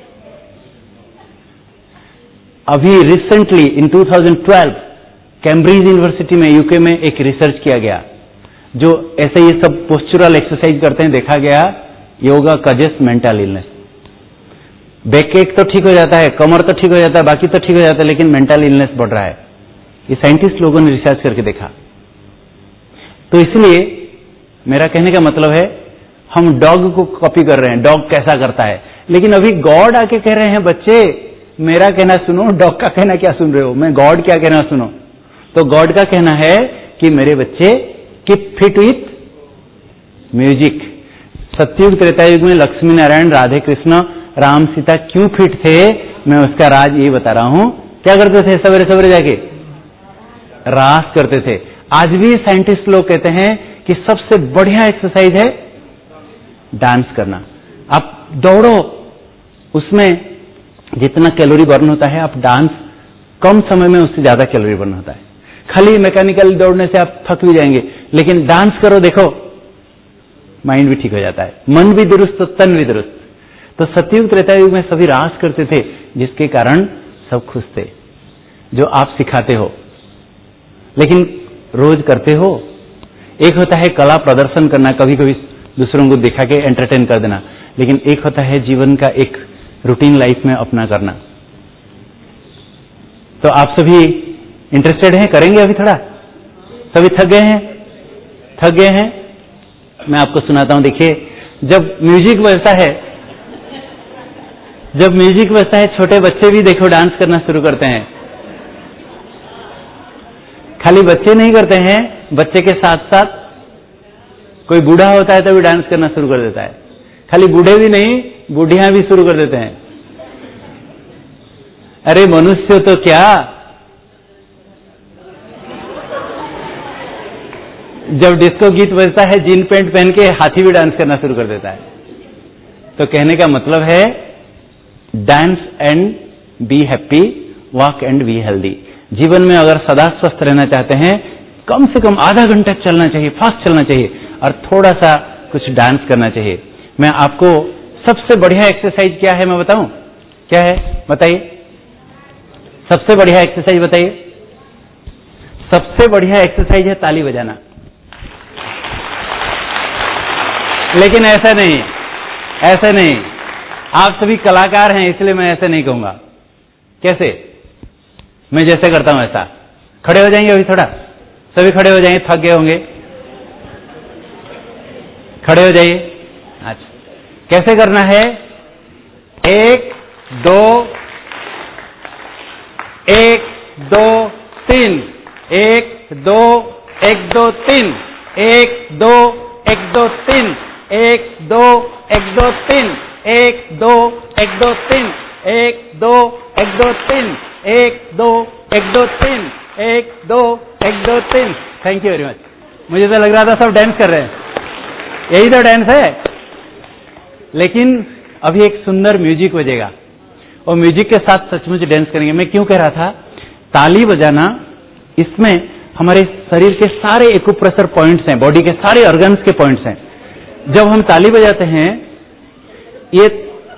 S1: अभी रिसेंटली इन दो हज़ार बारह कैम्ब्रिज यूनिवर्सिटी में, यूके में एक रिसर्च किया गया, जो ऐसे ये सब पोस्चुरल एक्सरसाइज करते हैं, देखा गया yoga causes mental illness. Back एक तो ठीक हो जाता है, कमर तो ठीक हो जाता है, बाकी तो ठीक हो जाता है, लेकिन मेंटल इलनेस बढ़ रहा है। ये साइंटिस्ट लोगों ने रिसर्च करके देखा। तो इसलिए मेरा कहने का मतलब है, हम डॉग को कॉपी कर रहे हैं, डॉग कैसा करता है। लेकिन अभी गॉड आके कह रहे हैं, बच्चे मेरा कहना सुनो, डॉग का कहना क्या सुन रहे हो, मैं गॉड क्या कहना सुनो। तो गॉड का कहना है कि मेरे बच्चे कीप फिट विथ म्यूजिक। सतयुग त्रेता युग में लक्ष्मी नारायण, राधे कृष्ण, राम सीता क्यों फिट थे, मैं उसका राज ये बता रहा हूं। क्या करते थे? सवेरे सवेरे जाके रास करते थे। आज भी साइंटिस्ट लोग कहते हैं कि सबसे बढ़िया एक्सरसाइज है डांस करना। आप दौड़ो, उसमें जितना कैलोरी बर्न होता है, आप डांस कम समय में उससे ज्यादा कैलोरी बर्न होता है। खाली मैकेनिकल दौड़ने से आप थक भी जाएंगे, लेकिन डांस करो, देखो माइंड भी ठीक हो जाता है, मन भी दुरुस्त, तन भी दुरुस्त। तो सतयुग त्रेता युग में सभी रास करते थे, जिसके कारण सब खुश थे, जो आप सिखाते हो, लेकिन रोज करते हो। एक होता है कला प्रदर्शन करना, कभी कभी दूसरों को दिखा के एंटरटेन कर देना, लेकिन एक होता है जीवन का एक रूटीन लाइफ में अपना करना। तो आप सभी इंटरेस्टेड हैं? करेंगे अभी थोड़ा? सभी थक गए हैं? थक गए हैं? मैं आपको सुनाता हूं। देखिए, जब म्यूजिक बजता है, जब म्यूजिक बजता है, छोटे बच्चे भी देखो डांस करना शुरू करते हैं। खाली बच्चे नहीं करते हैं, बच्चे के साथ साथ कोई बूढ़ा होता है तो भी डांस करना शुरू कर देता है। खाली बूढ़े भी नहीं, बूढ़ियां भी शुरू कर देते हैं। अरे मनुष्य तो क्या, जब डिस्को गीत बजता है, जीन पैंट पहन के हाथी भी डांस करना शुरू कर देता है। तो कहने का मतलब है, dance and be happy, walk and be healthy. जीवन में अगर सदा स्वस्थ रहना चाहते हैं, कम से कम आधा घंटा चलना चाहिए, फास्ट चलना चाहिए, और थोड़ा सा कुछ डांस करना चाहिए। मैं आपको सबसे बढ़िया एक्सरसाइज क्या है मैं बताऊं? क्या है बताइए? सबसे बढ़िया एक्सरसाइज बताइए। सबसे बढ़िया एक्सरसाइज है ताली बजाना। लेकिन ऐसा नहीं, ऐसा नहीं, आप सभी कलाकार हैं, इसलिए मैं ऐसे नहीं कहूंगा। कैसे? मैं जैसे करता हूं ऐसा। खड़े हो जाएंगे अभी थोड़ा, सभी खड़े हो जाएंगे, थक गए होंगे, खड़े हो जाइए। अच्छा, कैसे करना है? एक दो, एक दो तीन, एक दो, एक दो तीन, एक दो, एक दो तीन, एक दो, एक दो तीन, एक दो, एक दो तीन, एक दो, एक दो तीन, एक दो, एक दो तीन, एक दो, एक दो तीन। Thank you very much. मुझे तो लग रहा था सब डांस कर रहे हैं, यही तो डांस है। लेकिन अभी एक सुंदर म्यूजिक बजेगा और म्यूजिक के साथ सचमुच डांस करेंगे। मैं क्यों कह रहा था, ताली बजाना, इसमें हमारे शरीर के सारे एक्यूप्रेशर पॉइंट्स हैं, बॉडी के सारे ऑर्गन्स के पॉइंट्स हैं। जब हम ताली बजाते हैं, ये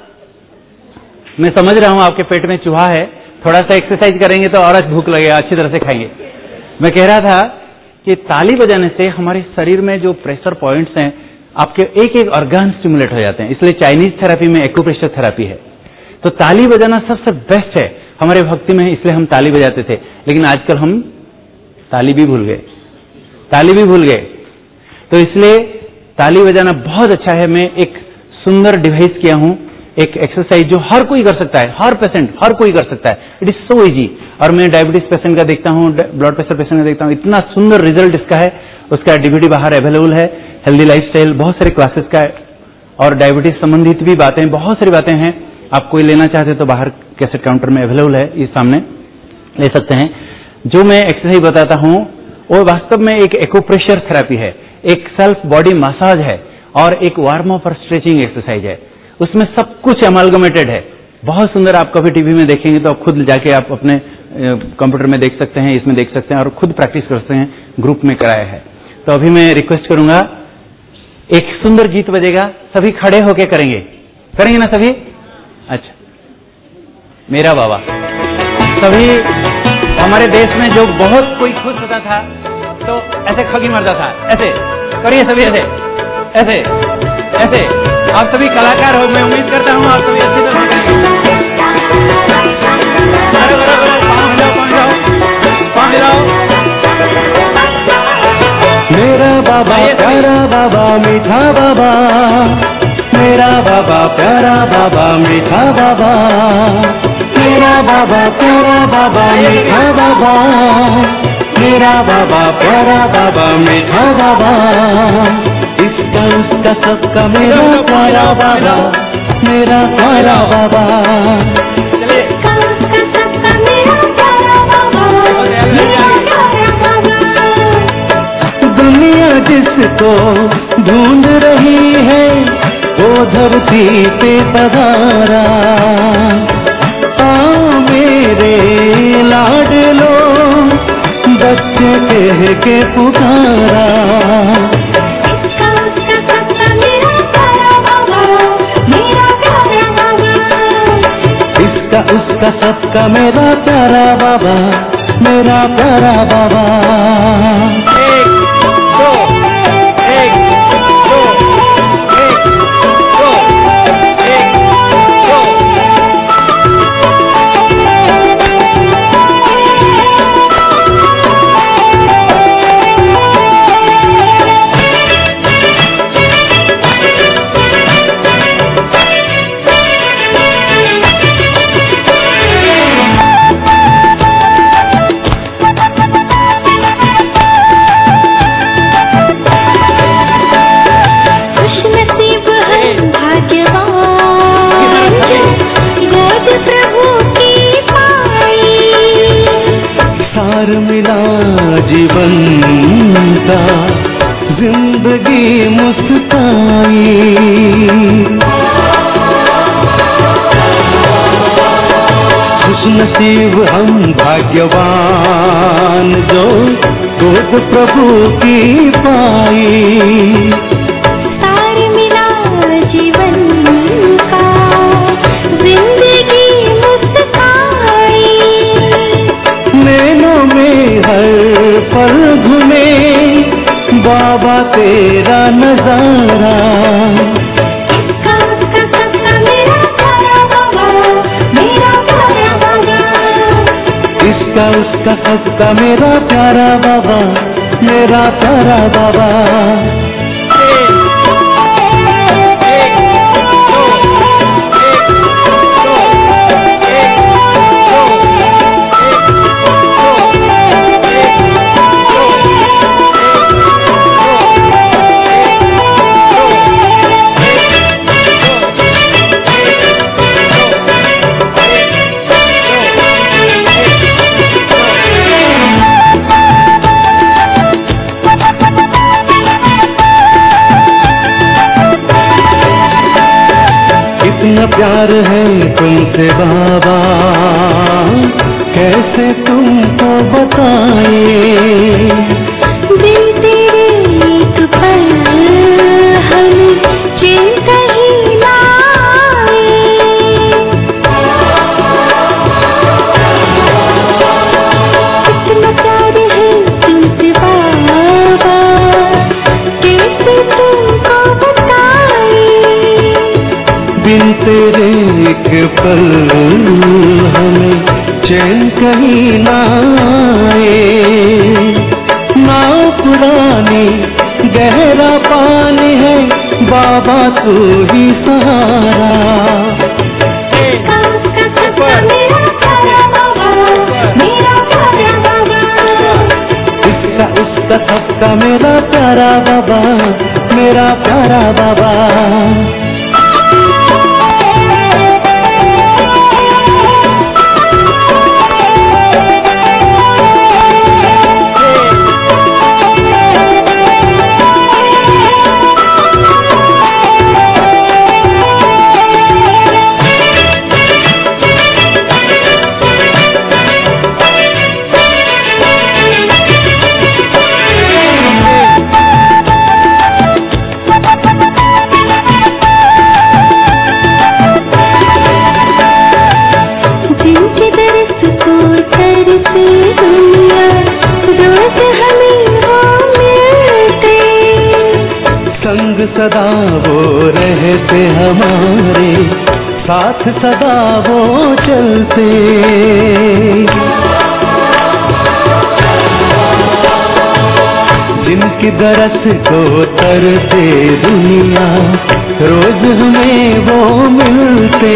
S1: मैं समझ रहा हूं आपके पेट में चूहा है, थोड़ा सा एक्सरसाइज करेंगे तो और भूख लगेगा, अच्छी तरह से खाएंगे। मैं कह रहा था कि ताली बजाने से हमारे शरीर में जो प्रेशर पॉइंट्स हैं, आपके एक एक ऑर्गन स्टिमुलेट हो जाते हैं। इसलिए चाइनीज थेरेपी में एक्यूप्रेशर थेरेपी है। तो ताली बजाना सबसे बेस्ट है हमारे भक्ति में, इसलिए हम ताली बजाते थे। लेकिन आजकल हम ताली भी भूल गए, ताली भी भूल गए। तो इसलिए ताली बजाना बहुत अच्छा है। मैं एक सुंदर डिवाइस किया हूं, एक एक्सरसाइज जो हर कोई कर सकता है, हर पेशेंट, हर कोई कर सकता है। It is so easy. और मैं डायबिटीज पेशेंट का देखता हूं, ब्लड प्रेशर पेशेंट का देखता हूं, इतना सुंदर रिजल्ट इसका है। उसका डीवीडी बाहर अवेलेबल है, हेल्दी लाइफस्टाइल, बहुत सारे क्लासेस का है। और डायबिटीज संबंधित भी बातें, बहुत सारी बातें हैं। आप कोई लेना चाहते तो बाहर कैसेट काउंटर में अवेलेबल है, इस सामने ले सकते हैं। जो मैं एक्सरसाइज बताता हूं वो वास्तव में एक एक्यूप्रेशर थेरेपी है, एक सेल्फ बॉडी मसाज है और एक वार्म अप और स्ट्रेचिंग एक्सरसाइज है। उसमें सब कुछ अमालगमेटेड है, बहुत सुंदर। आप कभी टीवी में देखेंगे तो आप खुद जाके आप अपने कंप्यूटर में देख सकते हैं, इसमें देख सकते हैं और खुद प्रैक्टिस कर सकते हैं। ग्रुप में कराया है। तो अभी मैं रिक्वेस्ट करूंगा, एक सुंदर गीत बजेगा, सभी खड़े होके करेंगे, करेंगे ना सभी? अच्छा, मेरा बाबा। सभी हमारे देश में जो बहुत कोई खुश होता था तो ऐसे खगी मारता था, ऐसे करिए सभी, ऐसे ऐसे ऐसे। आप सभी कलाकार हो, मैं उम्मीद करता हूं आप सभी अच्छी तरह करेंगे। अरे बड़ा बड़ा पाँव हिलाओ, पाँव हिलाओ, पाँव हिलाओ।
S2: मेरा बाबा प्यारा बाबा मीठा बाबा, मेरा बाबा प्यारा बाबा मीठा बाबा, मेरा बाबा प्यारा बाबा मीठा बाबा, मेरा बाबा प्यारा बाबा मीठा बाबा। इसका उसका सबका मेरा प्यारा बाबा, मेरा प्यारा बाबा। दुनिया जिसको ढूंढ रही है वो धरती पे पधारा। आओ मेरे लाडलो बच्चे कह के पुकारा। इसका उसका सबका मेरा प्यारा बाबा, मेरा प्यारा बाबा। सार मिला जीवन का, जिंदगी मुस्काई। खुशनसीब हम भाग्यवान जो गोद प्रभु की पाई।
S3: सार मिला जीवन का, जिंदगी मुस्काई।
S2: नैनों में हर पल घूमे बाबा तेरा नजारा।
S3: इसका उसका सबका मेरा प्यारा बाबा, मेरा प्यारा बाबा।
S2: इसका उसका सबका मेरा प्यारा बाबा, मेरा प्यारा बाबा। तुमको बताए।
S3: बिन तेरे एक पल हमें चैन कहीं ना आए। इतना प्यार है तुमसे बाबा, कैसे तुमको बताए।
S2: बिन तेरे एक पल हमें चैन कहीं ना आए। नाव पुरानी गहरा पानी है, बाबा तू ही सहारा।
S3: इसका उसका सबका मेरा प्यारा बाबा, मेरा प्यारा बाबा।
S2: इसका उसका सबका मेरा प्यारा बाबा, मेरा प्यारा बाबा।
S3: जिनके दरस को करते दुनिया, रोज हमें वो मिलते।
S2: संग सदा वो रहते हमारे, साथ सदा वो चलते। जिनकी दरस को तरते दुनिया, रोज हमें वो मिलते।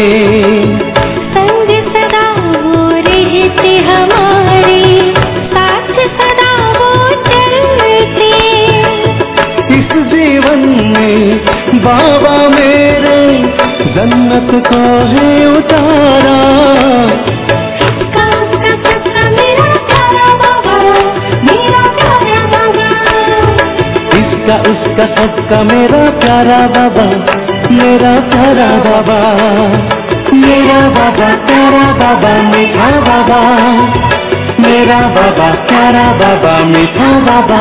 S3: संग सदा वो रहते हमारे, साथ सदा वो चलते।
S2: इस जीवन में बाबा मेरे जन्नत को है उतारा।
S3: इसका उसका सबका मेरा प्यारा बाबा, मेरा प्यारा बाबा।
S2: इसका उसका सबका मेरा प्यारा बाबा, मेरा प्यारा बाबा। मेरा बाबा प्यारा बाबा, मीठा बाबा। मेरा बाबा प्यारा बाबा, मीठा बाबा।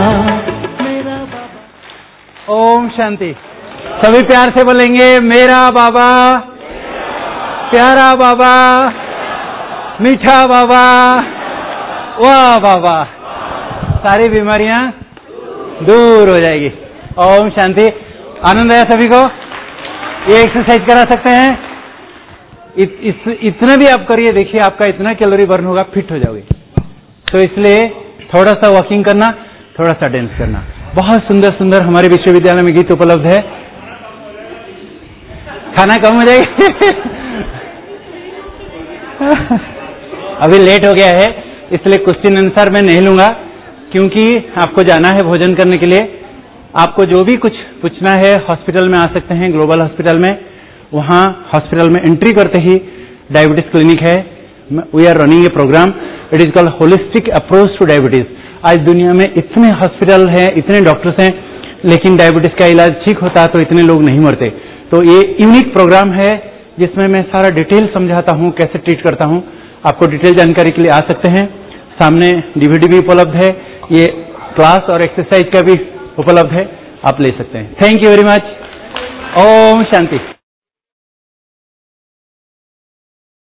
S1: ओम शांति। सभी प्यार से बोलेंगे, मेरा बाबा प्यारा बाबा, मीठा बाबा, वाह बाबा। सारी बीमारियां दूर हो जाएगी। ओम शांति। आनंद आया सभी को? ये एक्सरसाइज करा सकते हैं। इत, इस, इतना भी आप करिए, देखिए आपका इतना कैलोरी बर्न होगा, फिट हो जाओगे। तो इसलिए थोड़ा सा वॉकिंग करना, थोड़ा सा डांस करना। बहुत सुंदर सुंदर हमारे विश्वविद्यालय में गीत उपलब्ध है। खाना कम हो जाएगा। अभी लेट हो गया है, इसलिए क्वेश्चन आंसर मैं नहीं लूंगा, क्योंकि आपको जाना है भोजन करने के लिए। आपको जो भी कुछ पूछना है हॉस्पिटल में आ सकते हैं, ग्लोबल हॉस्पिटल में। वहाँ हॉस्पिटल में एंट्री करते ही डायबिटीज क्लिनिक है। We are running a program, it is called holistic approach to diabetes. आज दुनिया में इतने हॉस्पिटल हैं, इतने डॉक्टर्स हैं, लेकिन डायबिटीज का इलाज ठीक होता तो इतने लोग नहीं मरते। तो ये यूनिक प्रोग्राम है जिसमें मैं सारा डिटेल समझाता हूँ, कैसे ट्रीट करता हूँ। आपको डिटेल जानकारी के लिए आ सकते हैं। सामने डीवीडी भी उपलब्ध है, ये क्लास और एक्सरसाइज का भी उपलब्ध है, आप ले सकते हैं। Thank you very much. ओम शांति।